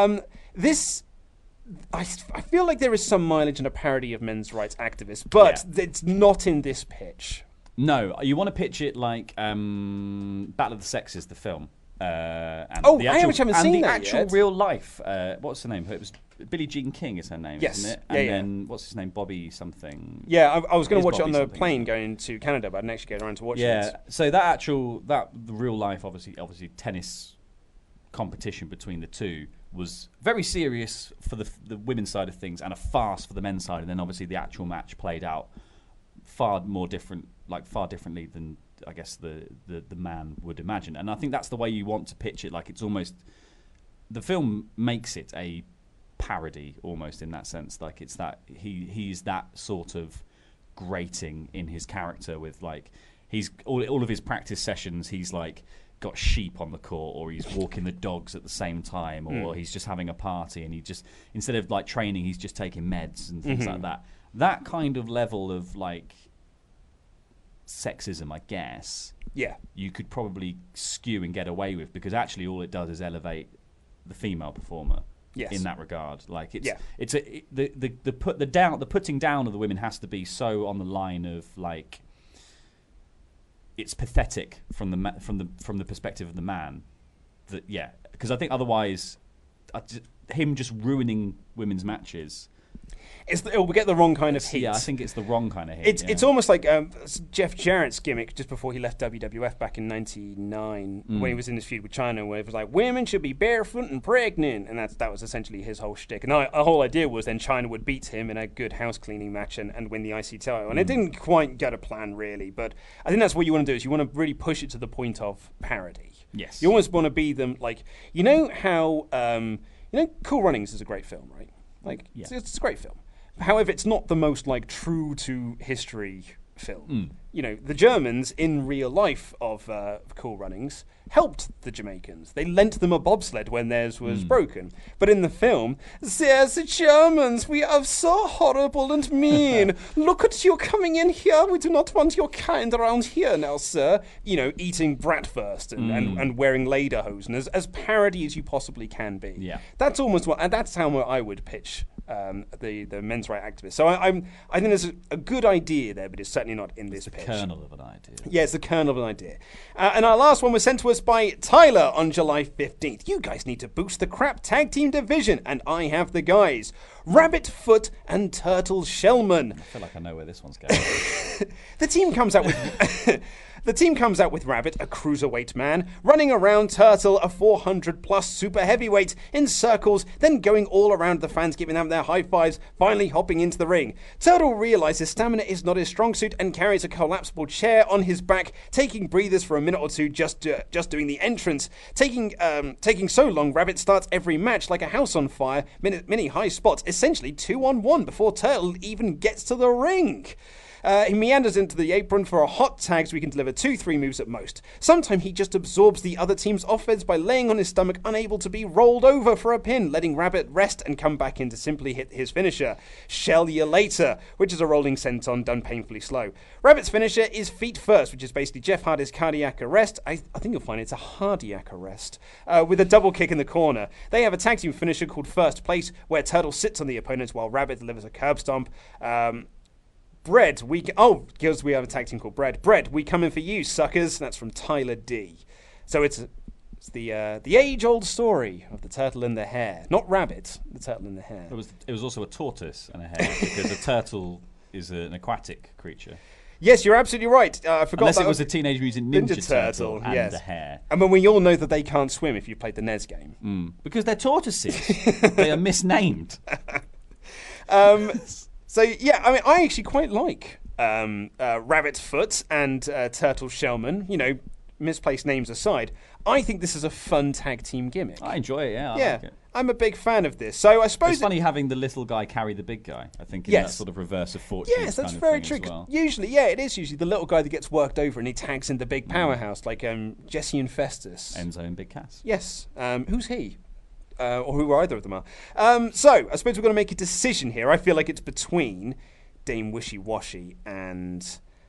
I feel like there is some mileage in a parody of men's rights activists, but it's not in this pitch. No, you want to pitch it like Battle of the Sexes, the film. I haven't seen that yet. The actual real life. What's her name? It was Billie Jean King is her name, isn't it? And then what's his name? Bobby something. Yeah, I was going to watch it on the plane going to Canada, but I'd actually get around to watching it. Yeah, so the real life, obviously tennis competition between the two was very serious for the women's side of things and a farce for the men's side, and then obviously the actual match played out far differently than I guess the man would imagine. And I think that's the way you want to pitch it. Like, it's almost, the film makes it a parody almost in that sense. Like, it's that he's that sort of grating in his character with, like, he's all of his practice sessions, he's like got sheep on the court, or he's walking the dogs at the same time, or he's just having a party, and he just, instead of like training, he's just taking meds and things like that. That kind of level of like sexism, I guess, you could probably skew and get away with, because actually all it does is elevate the female performer. Yes. In that regard, like the putting down of the women has to be so on the line of like, it's pathetic from the perspective of the man, that because I think otherwise him just ruining women's matches, it will get the wrong kind of heat. Yeah, I think it's the wrong kind of heat. It's almost like Jeff Jarrett's gimmick just before he left WWF back in '99 when he was in this feud with Chyna, where it was like, women should be barefoot and pregnant, and that was essentially his whole shtick. And the whole idea was then Chyna would beat him in a good house cleaning match and win the IC title. And it didn't quite get a plan really, but I think that's what you want to do, is you want to really push it to the point of parody. Yes. You almost want to be them, like, you know how Cool Runnings is a great film, right? Like, it's a great film. However, it's not the most like true to history film. You know, the Germans in real life of Cool Runnings helped the Jamaicans. They lent them a bobsled when theirs was broken. But in the film, there's the Germans. We are so horrible and mean. Look at you coming in here. We do not want your kind around here now, sir. You know, eating bratwurst and wearing lederhosen, as parody as you possibly can be. Yeah. That's almost what, and that's how I would pitch the men's right activists. So I think there's a good idea there, but it's certainly not in this pitch. Kernel of an idea. Yeah, it's the kernel of an idea. And our last one was sent to us by Tyler on July 15th. You guys need to boost the crap tag team division, and I have the guys. Rabbit Foot and Turtle Shellman. I feel like I know where this one's going. The team comes out with... The team comes out with Rabbit, a cruiserweight man, running around Turtle, a 400-plus super heavyweight, in circles, then going all around the fans, giving them their high fives, finally hopping into the ring. Turtle realizes stamina is not his strong suit and carries a collapsible chair on his back, taking breathers for a minute or two just doing the entrance. Taking so long, Rabbit starts every match like a house on fire, many high spots, essentially 2-on-1 before Turtle even gets to the ring. He meanders into the apron for a hot tag so he can deliver 2-3 moves at most. Sometimes he just absorbs the other team's offense by laying on his stomach, unable to be rolled over for a pin, letting Rabbit rest and come back in to simply hit his finisher, Shell Ya Later, which is a rolling senton done painfully slow. Rabbit's finisher is feet first, which is basically Jeff Hardy's cardiac arrest. I think you'll find it's a Hardiac arrest, with a double kick in the corner. They have a tag team finisher called First Place, where Turtle sits on the opponent while Rabbit delivers a curb stomp. Bread, because we have a tag team called Bread, we come in for you, suckers. That's from Tyler D. So it's the age-old story of the turtle and the hare. Not Rabbit, the turtle and the hare. It was also a tortoise and a hare, because a turtle is an aquatic creature. Yes, you're absolutely right. I forgot. Unless it was a Teenage Mutant Ninja Turtle and a hare. And when we all know that they can't swim if you played the NES game. Because they're tortoises. They are misnamed. So, yeah, I mean, I actually quite like Rabbit Foot and Turtle Shellman. You know, misplaced names aside, I think this is a fun tag team gimmick. I enjoy it, yeah. I like it. I'm a big fan of this. So I suppose it's funny having the little guy carry the big guy. I think in that sort of reverse of fortune. Yes, that's very true. Well. Usually, it is usually the little guy that gets worked over and he tags in the big powerhouse, like Jesse and Festus. Enzo and Big Cass. Yes. Who's he? Or who either of them are. So, I suppose we're going to make a decision here. I feel like it's between Dame Wishy Washy and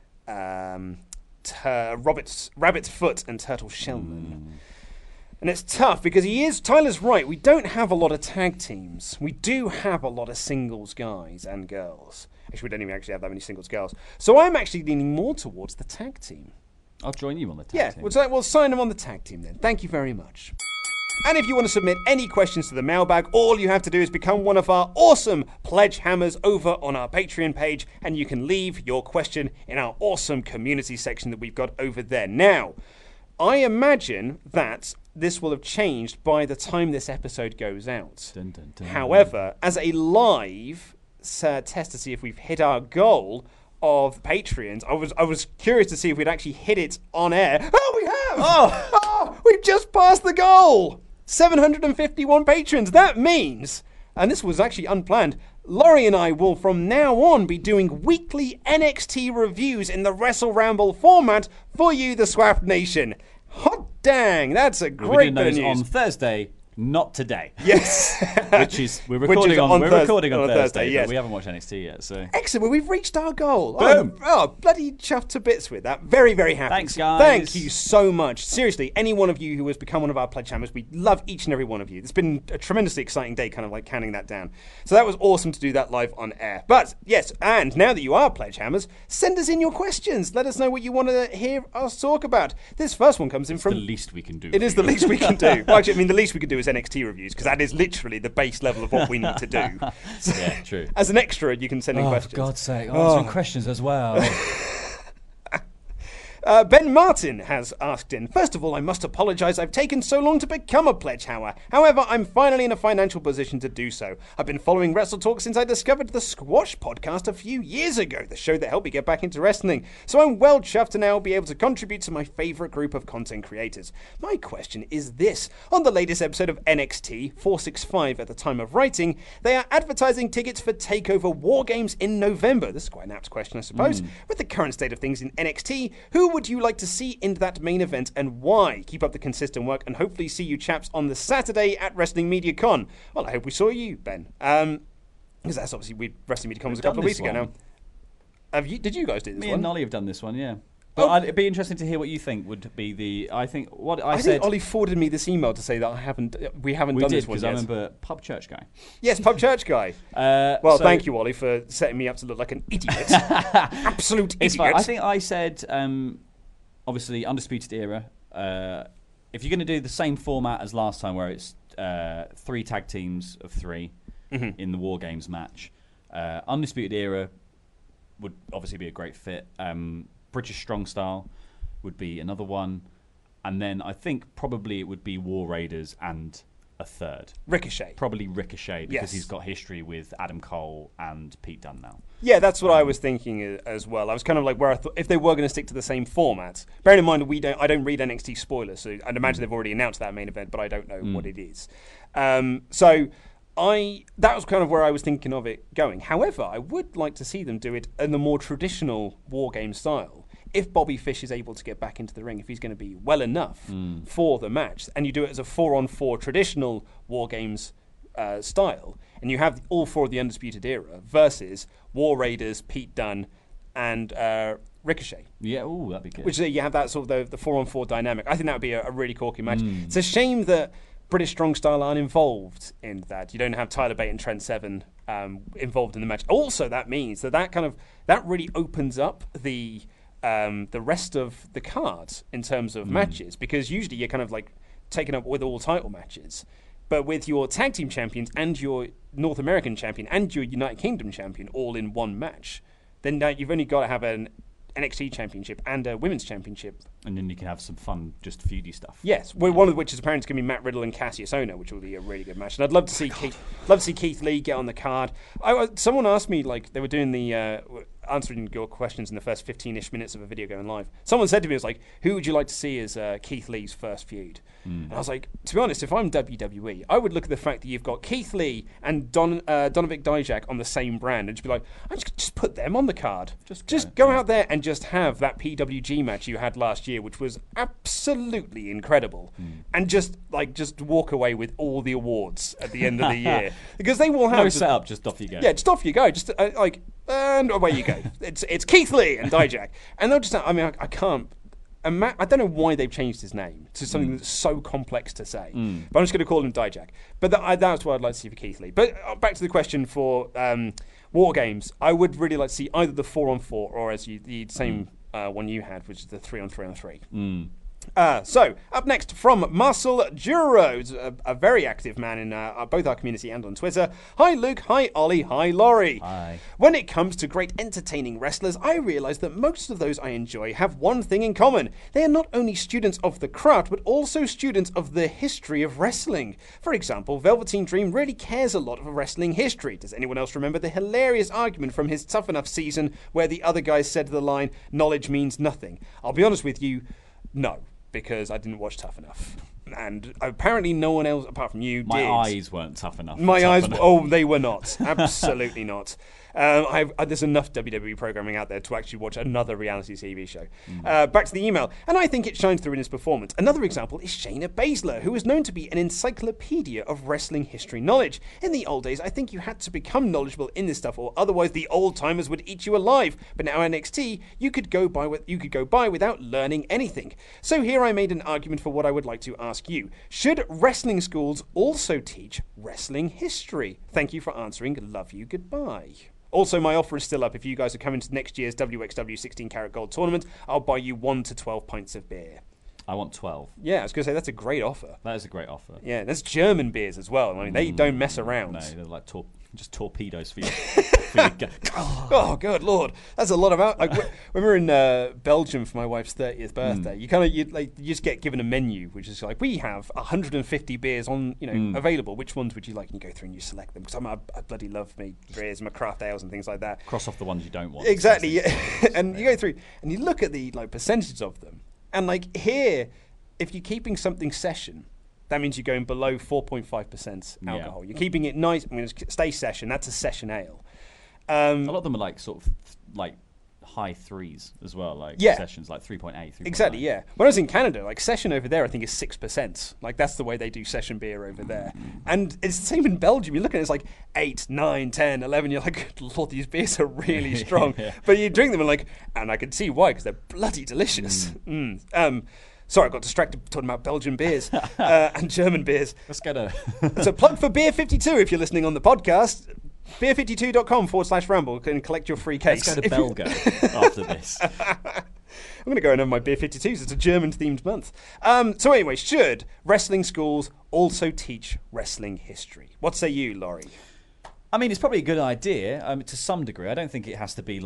Rabbit Foot and Turtle Shellman. And it's tough because Tyler's right, we don't have a lot of tag teams. We do have a lot of singles guys and girls. Actually, we don't even actually have that many singles girls. So I'm actually leaning more towards the tag team. I'll join you on the tag team. Yeah, we'll sign them on the tag team then. Thank you very much. And if you want to submit any questions to the mailbag, all you have to do is become one of our awesome pledge hammers over on our Patreon page, and you can leave your question in our awesome community section that we've got over there. Now, I imagine that this will have changed by the time this episode goes out. Dun, dun, dun. However, as a live test to see if we've hit our goal of Patreons, I was curious to see if we'd actually hit it on air. Oh, we have! Oh, we've just passed the goal! 751 patrons. That means, and this was actually unplanned, Laurie and I will from now on be doing weekly NXT reviews in the Wrestle Ramble format for you, the Swap Nation. Hot dang, that's a great bit of news. On Thursday, not today. Yes. We're recording on Thursday, yes. But we haven't watched NXT yet, so. Excellent. Well, we've reached our goal. Boom. Bloody chuffed to bits with that. Very, very happy. Thanks, guys. Thank you so much. Seriously, any one of you who has become one of our pledge hammers, we love each and every one of you. It's been a tremendously exciting day, kind of like counting that down. So that was awesome to do that live on air. But yes, and now that you are pledge hammers, send us in your questions. Let us know what you want to hear us talk about. This first one comes in from... the least we can do. It is the least we can do. Well, actually, I mean, the least we can do is NXT reviews, because that is literally the base level of what we need to do. So, yeah, true. As an extra, you can send in questions. For God's sake, answering questions as well. Ben Martin has asked in, first of all, I must apologise I've taken so long to become a pledge hammer. However, I'm finally in a financial position to do so. I've been following Wrestle Talk since I discovered the Squash podcast a few years ago, the show that helped me get back into wrestling. So I'm well chuffed to now be able to contribute to my favourite group of content creators. My question is this. On the latest episode of NXT 465 at the time of writing, they are advertising tickets for TakeOver War Games in November. This is quite an apt question, I suppose. With the current state of things in NXT, who would you like to see in that main event and why? Keep up the consistent work and hopefully see you chaps on the Saturday at Wrestling Media Con. Well, I hope we saw you, Ben. Because that's obviously Wrestling Media Con was a couple of weeks ago now. Did you guys do this one? Me and Nolly have done this one, yeah. But it'd be interesting to hear what you think would be the. I think Ollie forwarded me this email to say that we haven't done this one yet. I remember Pub Church Guy. Yes, Pub Church Guy. Thank you, Ollie, for setting me up to look like an idiot. Absolute idiot. Fine. I think I said, obviously, Undisputed Era. If you're going to do the same format as last time, where it's 3 tag teams of 3 in the War Games match, Undisputed Era would obviously be a great fit. British Strong Style would be another one. And then I think probably it would be War Raiders and a third. Ricochet. Probably Ricochet, because he's got history with Adam Cole and Pete Dunne now. Yeah, that's what I was thinking as well. I was kind of like where I thought if they were going to stick to the same format. Bearing in mind I don't read NXT spoilers, so I'd imagine they've already announced that main event, but I don't know what it is. So that was kind of where I was thinking of it going. However, I would like to see them do it in the more traditional War Game style. If Bobby Fish is able to get back into the ring, if he's going to be well enough for the match, and you do it as a 4-on-4 traditional War Games style, and you have all 4 of the Undisputed Era versus War Raiders, Pete Dunne, and Ricochet. Yeah, that'd be good. Which you have that sort of the 4-on-4 dynamic. I think that would be a really corky match. It's a shame that British Strong Style aren't involved in that. You don't have Tyler Bate and Trent Seven involved in the match. Also, that means that really opens up the rest of the cards in terms of matches, because usually you're kind of like taken up with all title matches, but with your tag team champions and your North American champion and your United Kingdom champion all in one match, then now you've only got to have an NXT championship and a women's championship, and then you can have some fun, just feudy stuff. Yes, one of which is apparently going to be Matt Riddle and Cassius Ohno, which will be a really good match. And I'd love to see Keith Lee get on the card. Someone asked me, like, they were doing the answering your questions in the first 15-ish minutes of a video going live. Someone said to me, it was like, who would you like to see as Keith Lee's first feud? And I was like, to be honest, if I'm WWE, I would look at the fact that you've got Keith Lee and Donovic Dijak on the same brand and just be like, I just put them on the card. Just go out there and just have that PWG match you had last year, which was absolutely incredible, and just walk away with all the awards at the end of the year, because they will have no setup, just off you go. Yeah, just off you go. Just and away you go. It's Keith Lee and Dijak, and they'll just. I mean, I can't. I don't know why they've changed his name to something that's so complex to say, but I'm just going to call him Dijak. But that's what I'd like to see for Keith Lee. But back to the question for War Games, I would really like to see either the 4-on-4 or as the same one you had, which is the 3-on-3-on-3. So, up next from Marcel Duro, a very active man in both our community and on Twitter. Hi Luke, hi Ollie, hi Laurie. Hi. When it comes to great entertaining wrestlers, I realise that most of those I enjoy have one thing in common. They are not only students of the craft, but also students of the history of wrestling. For example, Velveteen Dream really cares a lot of wrestling history. Does anyone else remember the hilarious argument from his Tough Enough season where the other guys said the line, "Knowledge means nothing"? I'll be honest with you, no. Because I didn't watch Tough Enough. And apparently no one else, apart from you, did. My eyes weren't tough enough. My eyes, they were not. Absolutely not. There's enough WWE programming out there to actually watch another reality TV show. Back to the email. And I think it shines through in his performance. Another example is Shayna Baszler, who is known to be an encyclopedia of wrestling history knowledge. In the old days, I think you had to become knowledgeable in this stuff, or otherwise the old-timers would eat you alive. But now NXT, you could go by without learning anything. So here I made an argument for what I would like to ask you. Should wrestling schools also teach wrestling history? Thank you for answering. Love you. Goodbye. Also, my offer is still up. If you guys are coming to next year's WXW 16 Karat Gold tournament, I'll buy you 1 to 12 pints of beer. I want 12. Yeah, I was going to say, that's a great offer. That is a great offer. Yeah, that's German beers as well. I mean, they don't mess around. No, they're like just torpedoes for you. Oh, good Lord. That's a lot of... when we were in Belgium for my wife's 30th birthday, you just get given a menu, which is like, we have 150 beers on, available. Which ones would you like? And you go through and you select them. Because I bloody love me beers, my craft ales and things like that. Cross off the ones you don't want. Exactly. Yeah. And you go through and you look at the percentages of them. And here, if you're keeping something session, that means you're going below 4.5% alcohol. You're keeping it nice. I'm going to stay session. That's a session ale. A lot of them are sort of high threes as well, sessions, 3.8, 3.9. Exactly, yeah. When I was in Canada, session over there I think is 6%. That's the way they do session beer over there. And it's the same in Belgium. You look at it, it's 8, 9, 10, 11. You're like, Lord, these beers are really strong. But you drink them and I can see why, because they're bloody delicious. Sorry, I got distracted talking about Belgian beers and German beers. Let's get a... So plug for Beer 52 if you're listening on the podcast. Beer52.com/ramble and collect your free case. Let's go to Belga after this. I'm going to go and have my Beer 52s. It's a German-themed month. So anyway, should wrestling schools also teach wrestling history? What say you, Laurie? I mean, it's probably a good idea to some degree. I don't think it has to be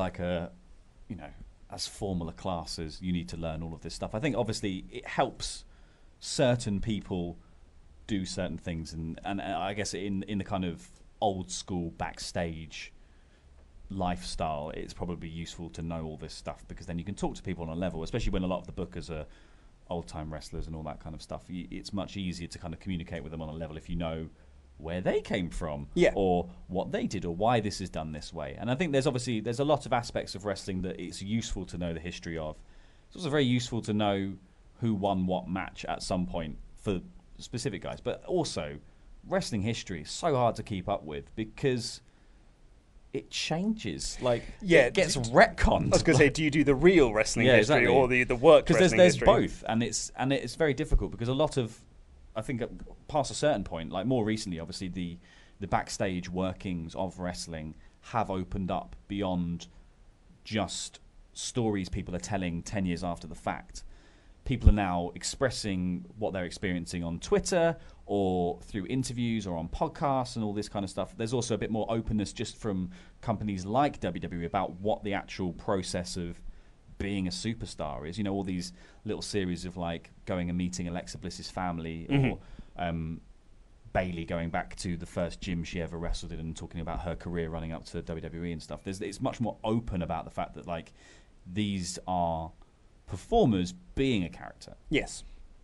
as formal a class as you need to learn all of this stuff. I think obviously it helps certain people do certain things, and I guess in the kind of old school backstage lifestyle, it's probably useful to know all this stuff, because then you can talk to people on a level, especially when a lot of the bookers are old-time wrestlers and all that kind of stuff. It's much easier to kind of communicate with them on a level if you know where they came from, or what they did, or why this is done this way. And I think there's a lot of aspects of wrestling that it's useful to know the history of. It's also very useful to know who won what match at some point for specific guys. But also, wrestling history is so hard to keep up with because it changes. It gets retconned. I was going to say, do you do the real wrestling history or the work wrestling history? Because there's both, and it's very difficult because a lot of, I think, past a certain point, more recently, obviously, the backstage workings of wrestling have opened up beyond just stories people are telling 10 years after the fact. People are now expressing what they're experiencing on Twitter or through interviews or on podcasts and all this kind of stuff. There's also a bit more openness just from companies like WWE about what the actual process of being a superstar is. All these little series of going and meeting Alexa Bliss's family, or Bayley going back to the first gym she ever wrestled in and talking about her career running up to WWE and stuff. It's much more open about the fact that these are performers being a character. Yes.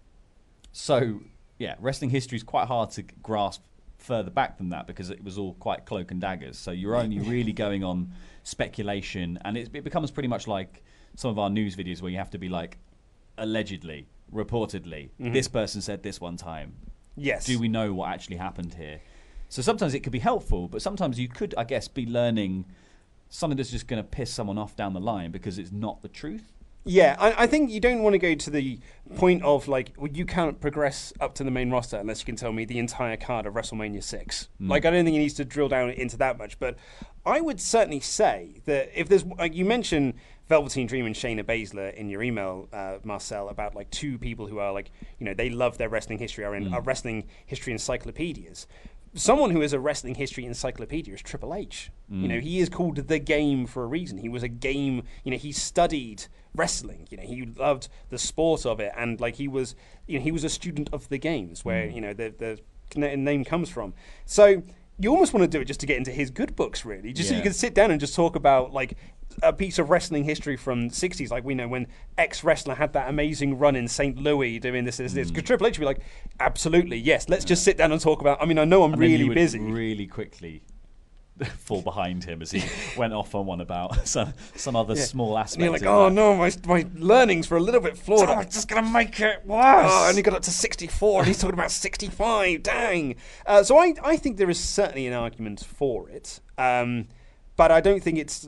So, yeah, wrestling history is quite hard to grasp further back than that because it was all quite cloak and daggers. So you're only really going on speculation, and it becomes pretty much like some of our news videos where you have to be allegedly, reportedly, this person said this one time. Yes. Do we know what actually happened here? So sometimes it could be helpful, but sometimes you could, I guess, be learning something that's just going to piss someone off down the line because it's not the truth. Yeah, I think you don't want to go to the point of you can't progress up to the main roster unless you can tell me the entire card of WrestleMania 6. I don't think it needs to drill down into that much, but I would certainly say that if there's, you mentioned Velveteen Dream and Shayna Baszler in your email, Marcel, about like two people who are like, they love their wrestling history, are wrestling history encyclopedias. Someone who is a wrestling history encyclopedia is Triple H. He is called the Game for a reason. He was a game. He studied wrestling. He loved the sport of it, and like he was a student of the games, where the name comes from. So you almost want to do it just to get into his good books, really, just so you can sit down and just talk about like a piece of wrestling history from the 60s, like we know when X wrestler had that amazing run in St. Louis doing this. Because Triple H would be like, absolutely, yes, let's just sit down and talk about. I mean, I know I'm really busy. Really quickly fall behind him as he went off on one about some other small aspect. And you're like, oh no, my learnings were a little bit flawed. I'm just going to make it worse. Oh, I only got up to 64 and he's talking about 65. Dang. So I think there is certainly an argument for it. But I don't think it's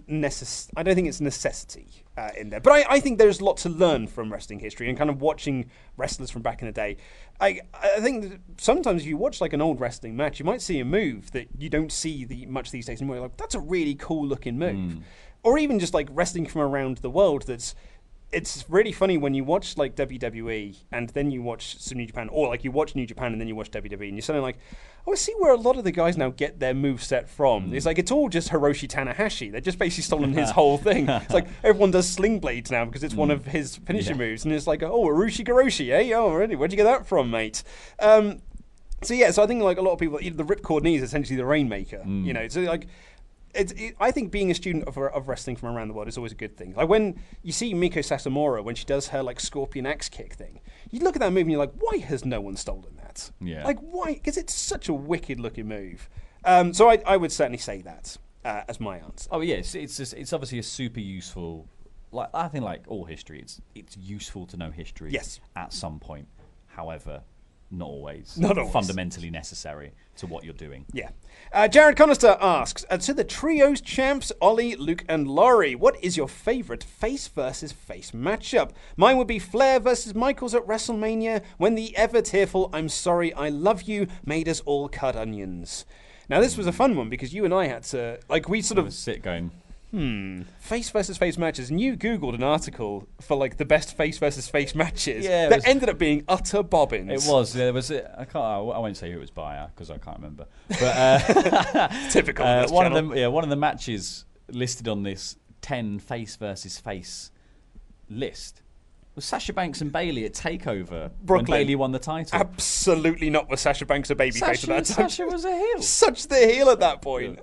necessity in there. But I think there's a lot to learn from wrestling history and kind of watching wrestlers from back in the day. I think that sometimes if you watch like an old wrestling match, you might see a move that you don't see much these days anymore. You're like, that's a really cool looking move. Or even just like wrestling from around the world it's really funny when you watch like WWE and then you watch some New Japan, or like you watch New Japan and then you watch WWE, and you're suddenly like, oh, I see where a lot of the guys now get their moveset from. It's like, it's all just Hiroshi Tanahashi. They're just basically stolen his whole thing. It's like everyone does sling blades now because it's one of his finishing moves, and it's like, oh, Urushi Garoshi, eh? Oh, really? Where'd you get that from, mate? So I think like a lot of people, the ripcord knee is essentially the Rainmaker. So like. I think being a student of wrestling from around the world is always a good thing. Like when you see Miko Satomura, when she does her like Scorpion Axe kick thing, you look at that move and you're like, why has no one stolen that? Yeah. Like why? Because it's such a wicked looking move. So I would certainly say that as my answer. Oh yes, it's obviously a super useful. Like I think like all history, it's useful to know history. Yes. At some point, however. Not always fundamentally necessary to what you're doing. Yeah. Jared Conister asks, to the Trios champs, Ollie, Luke, and Laurie, what is your favourite face versus face matchup? Mine would be Flair versus Michaels at WrestleMania when the ever-tearful I'm sorry, I love you made us all cut onions. Now, this was a fun one because you and I had to, like, we sort of sit going, face versus face matches, and you Googled an article for like the best face versus face matches that ended up being utter bobbins. It was. There was. I won't say who it was by because I can't remember. But typical. One of them. Yeah, one of the matches listed on this 10 face versus face list was Sasha Banks and Bayley at TakeOver when Bayley won the title. Absolutely not. Was Sasha Banks a babyface at that time? Sasha was a heel. Such the heel at that point.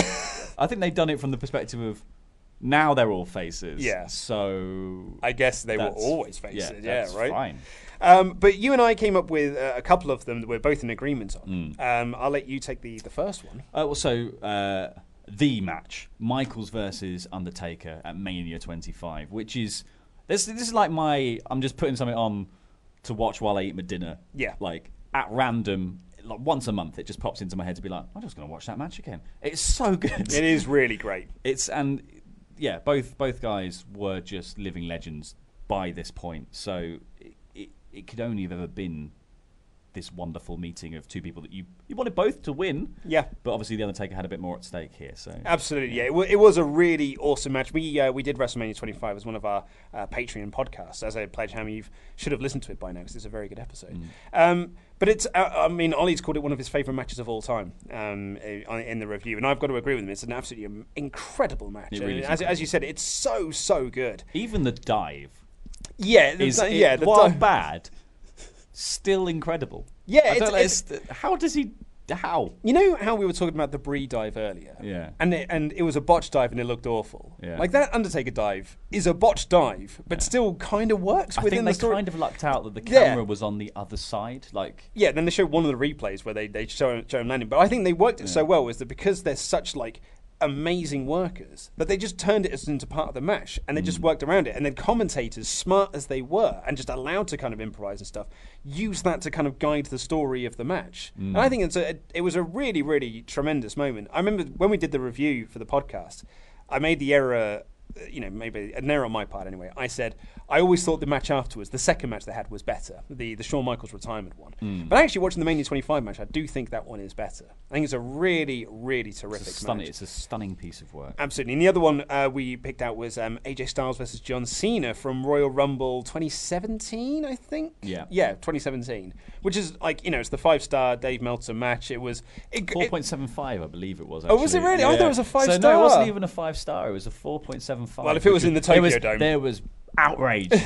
I think they've done it from the perspective of now they're all faces. Yeah. So I guess they were always faces. Yeah, that's right. Fine. But you and I came up with a couple of them that we're both in agreement on. I'll let you take the first one. The match, Michaels versus Undertaker at Mania 25, which is this is like I'm just putting something on to watch while I eat my dinner. Yeah. Like at random. Like once a month, it just pops into my head to be like, I'm just going to watch that match again. It's so good. It is really great. Both guys were just living legends by this point. So it could only have ever been this wonderful meeting of two people that you wanted both to win. Yeah. But obviously the Undertaker had a bit more at stake here. So absolutely, yeah. It was a really awesome match. We did WrestleMania 25 as one of our Patreon podcasts. As a pledge, Hammer, you should have listened to it by now because it's a very good episode. But it's, Ollie's called it one of his favourite matches of all time in the review, and I've got to agree with him. It's an absolutely incredible match. It really is as you said, it's so good. Even the dive, while bad, still incredible. Yeah, how does he? How? You know how we were talking about the Brie dive earlier? Yeah. And it was a botched dive and it looked awful. Yeah. Like that Undertaker dive is a botched dive, but still kind of works within the story. I think they kind of lucked out that the camera was on the other side. Yeah, then they showed one of the replays where they show him landing. But I think they worked it so well is that because they're such amazing workers that they just turned it into part of the match and they just worked around it, and then commentators, smart as they were and just allowed to kind of improvise and stuff, use that to kind of guide the story of the match. And I think it was a really, really tremendous moment. I remember when we did the review for the podcast, I made the error maybe an error on my part anyway. I said I always thought the match afterwards, the second match they had, was better, the Shawn Michaels retirement one. But actually, watching the Mania 25 match, I do think that one is better. I think it's a really, really terrific match. It's a stunning piece of work. Absolutely. And the other one we picked out was AJ Styles versus John Cena from Royal Rumble 2017, I think. Yeah, 2017, which is it's the 5-star Dave Meltzer match. It was 4.75, I believe it was. Actually. Oh, was it really? Yeah. I thought it was a 5-star. So no, it wasn't even a 5-star. It was a 4.75. Well, if it was in the Tokyo Dome, there was outrage. I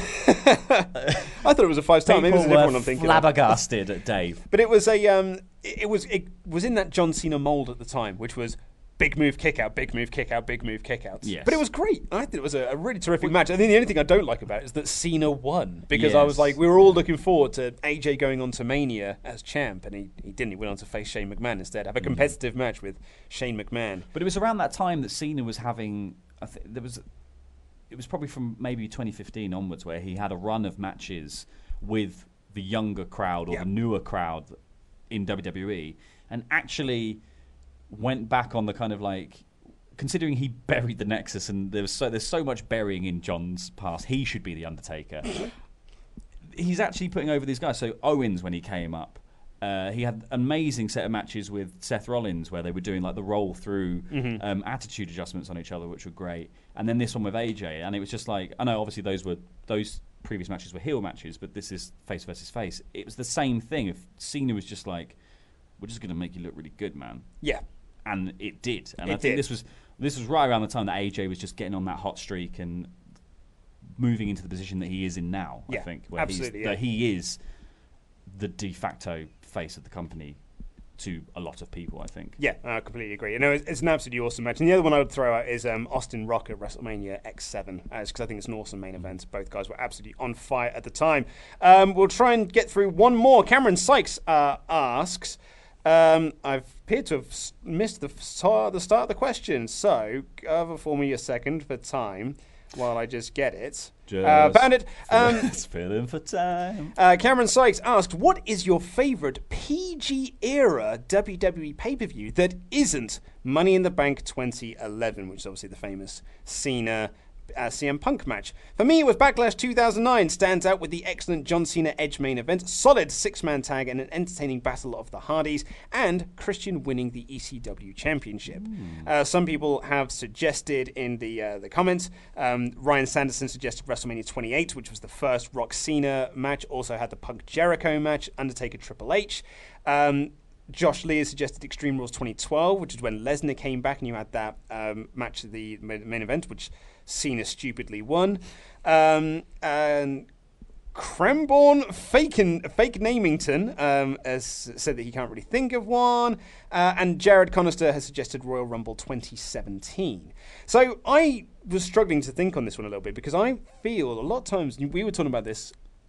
thought it was a 5-star. Maybe it was a different one I'm thinking. Flabbergasted at Dave. But it was it was in that John Cena mold at the time, which was big move, kick out, big move, kick out, big move, kick outs. Yes. But it was great. I think it was a really terrific match. I think the only thing I don't like about it is that Cena won, because I was like, we were all looking forward to AJ going on to Mania as champ, and he didn't. He went on to face Shane McMahon instead, have a competitive match with Shane McMahon. But it was around that time that Cena was having. It was probably from maybe 2015 onwards where he had a run of matches with the younger crowd or the newer crowd in WWE, and actually went back on the kind of considering he buried the Nexus, and there's so much burying in John's past, he should be the Undertaker. He's actually putting over these guys. So Owens, when he came up, he had an amazing set of matches with Seth Rollins where they were doing the roll through attitude adjustments on each other, which were great. And then this one with AJ, and it was just I know obviously those previous matches were heel matches, but this is face versus face. It was the same thing. If Cena was just we're just going to make you look really good, man. Yeah. And it did. And I think this was right around the time that AJ was just getting on that hot streak and moving into the position that he is in now, I think. Where absolutely. He is the de facto face of the company to a lot of people, I think. Yeah, I completely agree. It's an absolutely awesome match. And the other one I would throw out is Austin Rock at WrestleMania X7, because I think it's an awesome main event. Both guys were absolutely on fire at the time. We'll try and get through one more. Cameron Sykes asks... I've appeared to have missed the start of the question, so cover for me a second for time while I just get it. Found it. Filling for time. Cameron Sykes asked, what is your favourite PG-era WWE pay-per-view that isn't Money in the Bank 2011, which is obviously the famous Cena CM Punk match? For me, it was Backlash 2009. Stands out with the excellent John Cena Edge main event, solid 6-man tag, and an entertaining battle of the Hardys, and Christian winning the ECW championship. Some people have suggested in the comments, Ryan Sanderson suggested WrestleMania 28, which was the first Rock Cena match, also had the Punk Jericho match, Undertaker Triple H. Josh Lee has suggested Extreme Rules 2012, which is when Lesnar came back and you had that match at the main event, which Cena stupidly won. And Cranborn Fake Namington has said that he can't really think of one. And Jared Conister has suggested Royal Rumble 2017. So I was struggling to think on this one a little bit, because I feel a lot of times, we were talking about this,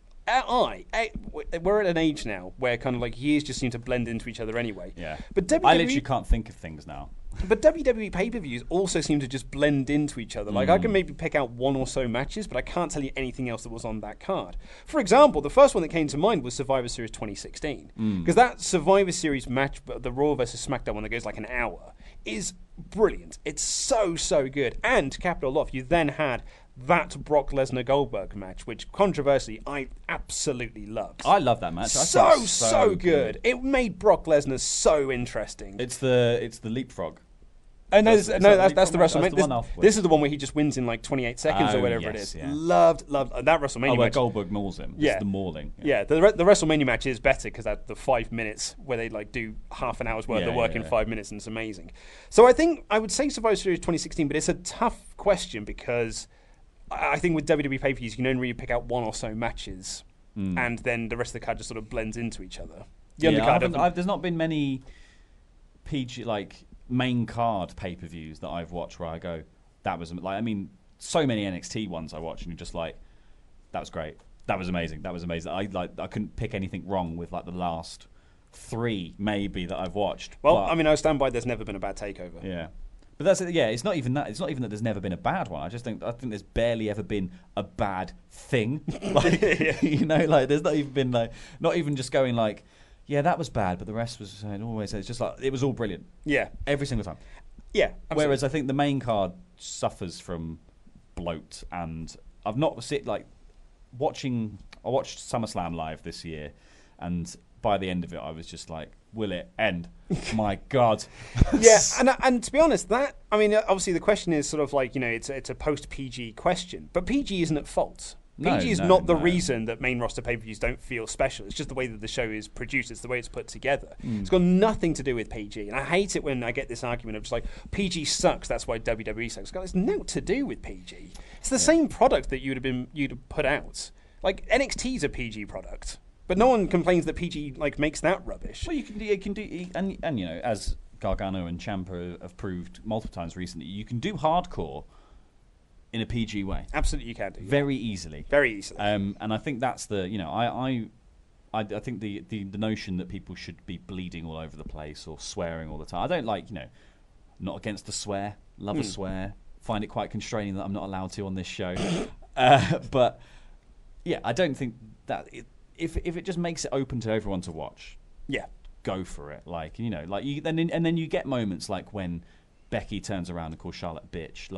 we're at an age now where kind of years just seem to blend into each other anyway. Yeah. But WWE, I literally can't think of things now. But WWE pay-per-views also seem to just blend into each other. I can maybe pick out one or so matches, but I can't tell you anything else that was on that card. For example, the first one that came to mind was Survivor Series 2016. Because that Survivor Series match, the Raw versus SmackDown one that goes an hour, is brilliant. It's so, so good. And to cap it all off, you then had that Brock Lesnar-Goldberg match, which controversially I absolutely loved. I love that match. So good. It made Brock Lesnar so interesting. It's the leapfrog. Oh, no, that's the WrestleMania. This is the one where he just wins in 28 seconds or whatever it is. Yeah. Loved that WrestleMania match. Where Goldberg mauls him. Yeah. It's the mauling. Yeah, the WrestleMania match is better because the 5 minutes where they do half an hour's worth of work in 5 minutes, and it's amazing. So I think I would say Survivor Series 2016, but it's a tough question because I think with WWE pay-per-views, you can only really pick out one or so matches, and then the rest of the card just sort of blends into each other. There's not been many PG main card pay-per-views that I've watched where I go, that was so many NXT ones I watched and you're just that was great, that was amazing. I couldn't pick anything wrong with the last 3 maybe that I've watched. Well, I stand by. There's never been a bad takeover. Yeah. But that's it. Yeah, it's not even that. It's not even that there's never been a bad one. I think there's barely ever been a bad thing. There's not even been not even just going yeah, that was bad, but the rest was always. It's just it was all brilliant. Yeah, every single time. Yeah. Absolutely. Whereas I think the main card suffers from bloat, and I've not I watched SummerSlam live this year, and by the end of it, I was just like, will it end? My God. Yeah, and to be honest, obviously the question is sort of like, it's a post-PG question, but PG isn't at fault. PG is not the reason that main roster pay-per-views don't feel special. It's just the way that the show is produced. It's the way it's put together. It's got nothing to do with PG. And I hate it when I get this argument of just like, PG sucks, that's why WWE sucks. It's nothing to do with PG. It's the same product that you'd have put out. Like, NXT's a PG product. But no one complains that PG makes that rubbish. Well, you can do, and as Gargano and Ciampa have proved multiple times recently, you can do hardcore in a PG way. Absolutely, you can do. Very easily. Very easily. And I think that's the, I think the notion that people should be bleeding all over the place or swearing all the time. I don't not against the swear. Love a swear. Find it quite constraining that I'm not allowed to on this show. But yeah, I don't think that if it just makes it open to everyone to watch. Yeah. Go for it. And then you get moments like when Becky turns around and calls Charlotte bitch.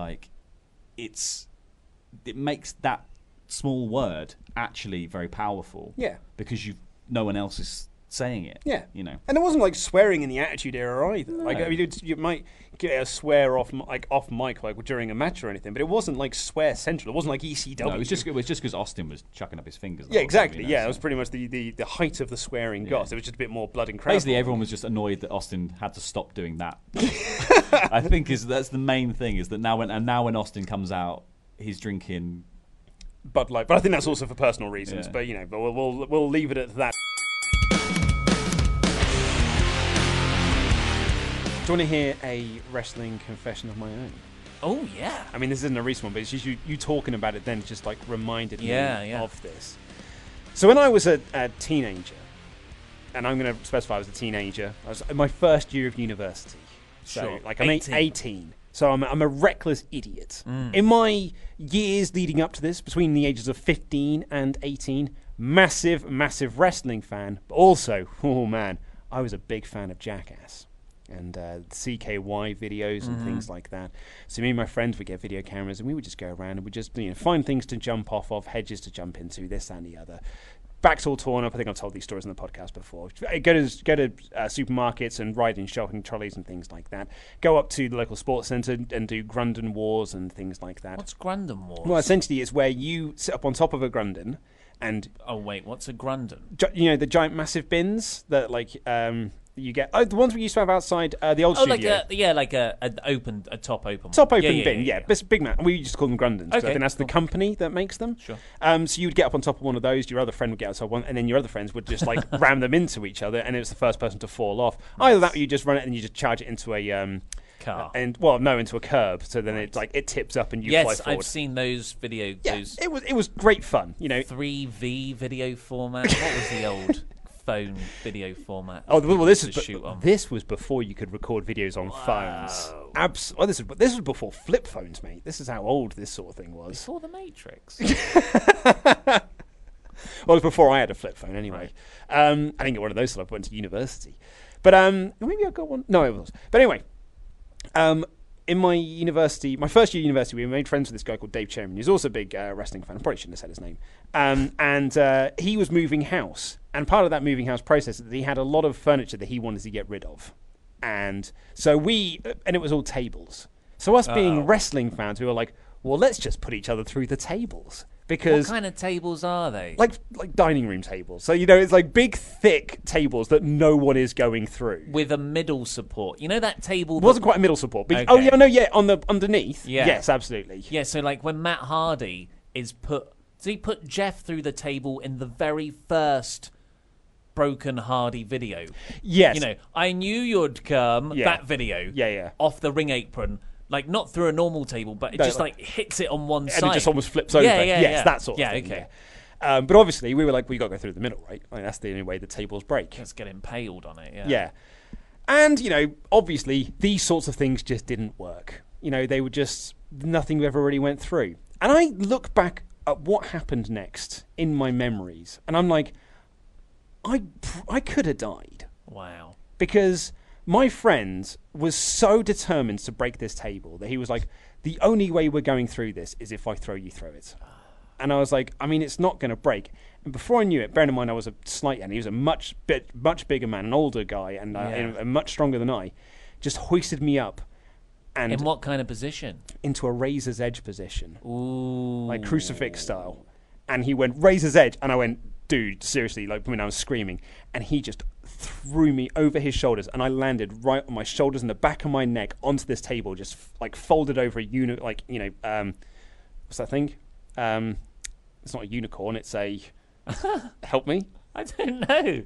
It makes that small word actually very powerful. Yeah. Because no one else is saying it. Yeah. And it wasn't like swearing in the Attitude Era either. No. You might get a swear off mic during a match or anything, but it wasn't like swear central. It wasn't like ECW. No, it was just because Austin was chucking up his fingers. Yeah, exactly. It was pretty much the height of the swearing got. It was just a bit more blood and crap. Basically, everyone was just annoyed that Austin had to stop doing that. I think that's the main thing, is that now when Austin comes out, he's drinking Bud Light. But I think that's also for personal reasons. Yeah. But we'll leave it at that. Do you want to hear a wrestling confession of my own? Oh, yeah. I mean, this isn't a recent one, but it's just you talking about it then just reminded me of this. So when I was a teenager, and I'm going to specify I was a teenager, I was in my first year of university. So, I'm 18. So I'm a reckless idiot. In my years leading up to this, between the ages of 15 and 18, massive wrestling fan, but also, oh man, I was a big fan of Jackass and CKY videos and things like that. So me and my friends would get video cameras and we would just go around and we'd just find things to jump off of, hedges to jump into, this, that, and the other. Backs all torn up. I think I've told these stories in the podcast before. Go to supermarkets and ride in shopping trolleys and things like that. Go up to the local sports centre and do Grundon Wars and things like that. What's Grundon Wars? Well, essentially it's where you sit up on top of a Grundon and... Oh, wait, what's a Grundon? The giant massive bins that you get the ones we used to have outside the old studio. Like a top open bin. Yeah. Big man. We used to call them Grundons. Okay, I think that's the company that makes them. Sure. So you would get up on top of one of those. Your other friend would get on top of one, and then your other friends would just ram them into each other, and it was the first person to fall off. Nice. Either that, or you just run it and you just charge it into a car. Into a curb. So then it tips up and you fly forward. Yes, I've seen those videos. Yeah, it was great fun. 3V video format. What was the old phone video format? Oh, well, this was before you could record videos on phones. This was before flip phones, mate. This is how old this sort of thing was. Before the Matrix. Well, it was before I had a flip phone, anyway. Right. I didn't get one of those until I went to university. But maybe I got one. No, it was. But anyway, in my first year of university, we made friends with this guy called Dave Chairman. He's also a big wrestling fan. I probably shouldn't have said his name. And he was moving house. And part of that moving house process is that he had a lot of furniture that he wanted to get rid of. And so it was all tables. So us being wrestling fans, we were like, well, let's just put each other through the tables. Because what kind of tables are they? Like dining room tables. So, it's like big, thick tables that no one is going through. With a middle support. You know that table... It wasn't quite a middle support. But on the underneath. Yeah. Yes, absolutely. Yeah, so when Matt Hardy is put... So he put Jeff through the table in the very first Broken Hardy video. Yes. I knew you'd come, that video. Yeah. Off the ring apron. Not through a normal table, but it just hits it on one side. And it just almost flips over. Yes, that sort of thing. Okay. Yeah. But obviously, we were like, we got to go through the middle, right? That's the only way the tables break. Let's get impaled on it, Yeah. And, obviously, these sorts of things just didn't work. They were just, nothing ever really went through. And I look back at what happened next in my memories, and I'm like, I could have died. Wow. Because my friend was so determined to break this table that he was like, the only way we're going through this is if I throw you through it. And I was like, I mean, it's not going to break. And before I knew it, bearing in mind I was a slight, and he was a much bigger man, an older guy, and much stronger than I, just hoisted me up. And in what kind of position? Into a razor's edge position. Ooh. Like crucifix style. And he went, razor's edge. And I went, dude, seriously, like when I was screaming. And he just threw me over his shoulders, and I landed right on my shoulders and the back of my neck onto this table, just like folded over what's that thing? It's not a unicorn, it's a... help me? I don't know.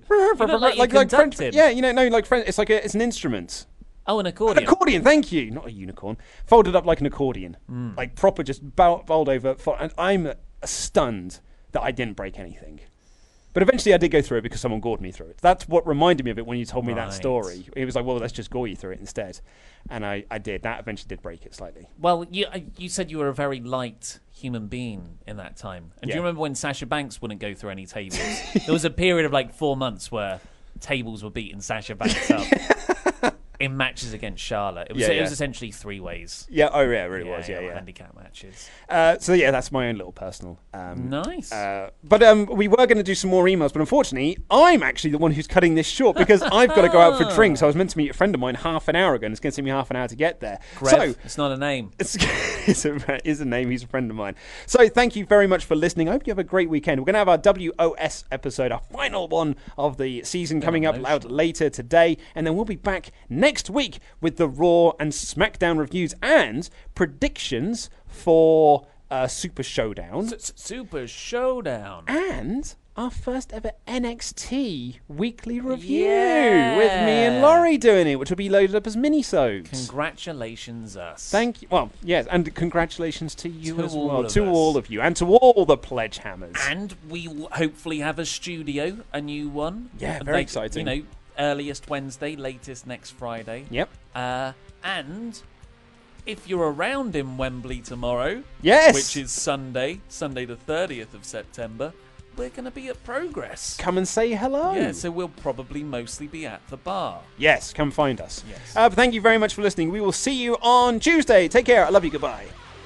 It's an instrument. Oh, an accordion. An accordion, thank you. Not a unicorn. Folded up like an accordion. Like proper, just bowled over. And I'm stunned that I didn't break anything. But eventually I did go through it because someone gored me through it. That's what reminded me of it when you told me that story. He was like, well, let's just gore you through it instead. And I did. That eventually did break it slightly. Well, you said you were a very light human being in that time. And do you remember when Sasha Banks wouldn't go through any tables? There was a period of like 4 months where tables were beating Sasha Banks up. In matches against Charlotte. It was essentially 3 ways. Yeah, oh yeah, it really was. Yeah. Handicap matches. So yeah, that's my own little personal. Nice. But we were going to do some more emails, but unfortunately, I'm actually the one who's cutting this short because I've got to go out for drinks. I was meant to meet a friend of mine half an hour ago, and it's going to take me half an hour to get there. Grev, so it's not a name. It's a name. He's a friend of mine. So thank you very much for listening. I hope you have a great weekend. We're going to have our WOS episode, our final one of the season, coming up out later today, and then we'll be back next week with the Raw and SmackDown reviews and predictions for Super Showdown. Super Showdown. And our first ever NXT weekly review with me and Laurie doing it, which will be loaded up as mini-sodes. Congratulations, us. Thank you. Well, yes, and congratulations to you as well. To all of you, and to all the pledge hammers. And we will hopefully have a studio, a new one. Yeah, very exciting. Earliest Wednesday, latest next Friday. Yep. And if you're around in Wembley tomorrow, which is Sunday the 30th of September, we're going to be at Progress. Come and say hello. Yeah, so we'll probably mostly be at the bar. Yes, come find us. Yes. But thank you very much for listening. We will see you on Tuesday. Take care. I love you. Goodbye.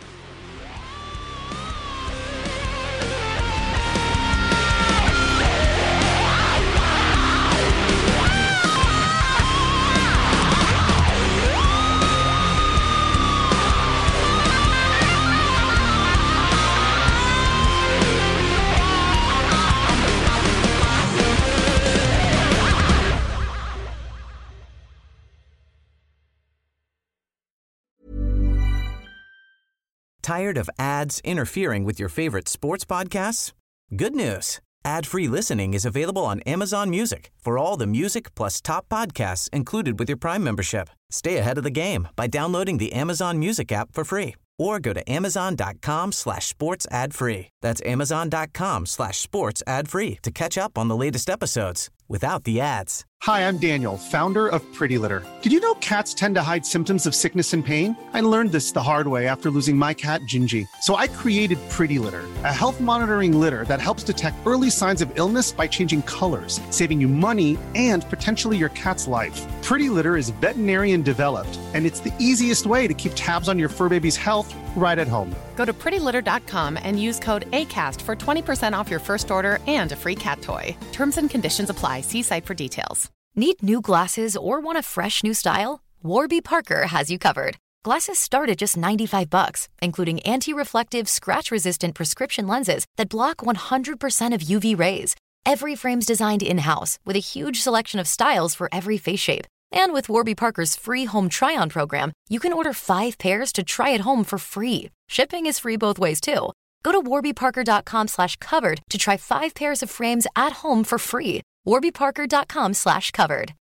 Tired of ads interfering with your favorite sports podcasts? Good news. Ad-free listening is available on Amazon Music for all the music plus top podcasts included with your Prime membership. Stay ahead of the game by downloading the Amazon Music app for free or go to amazon.com/sports ad free. That's amazon.com/sports ad free to catch up on the latest episodes without the ads. Hi, I'm Daniel, founder of Pretty Litter. Did you know cats tend to hide symptoms of sickness and pain? I learned this the hard way after losing my cat, Gingy. So I created Pretty Litter, a health monitoring litter that helps detect early signs of illness by changing colors, saving you money and potentially your cat's life. Pretty Litter is veterinarian developed, and it's the easiest way to keep tabs on your fur baby's health right at home. Go to prettylitter.com and use code ACAST for 20% off your first order and a free cat toy. Terms and conditions apply. See site for details. Need new glasses or want a fresh new style? Warby Parker has you covered. Glasses start at just $95, including anti-reflective, scratch-resistant prescription lenses that block 100% of UV rays. Every frame's designed in-house with a huge selection of styles for every face shape. And with Warby Parker's free home try-on program, you can order 5 pairs to try at home for free. Shipping is free both ways, too. Go to warbyparker.com/covered to try 5 pairs of frames at home for free. warbyparker.com/covered.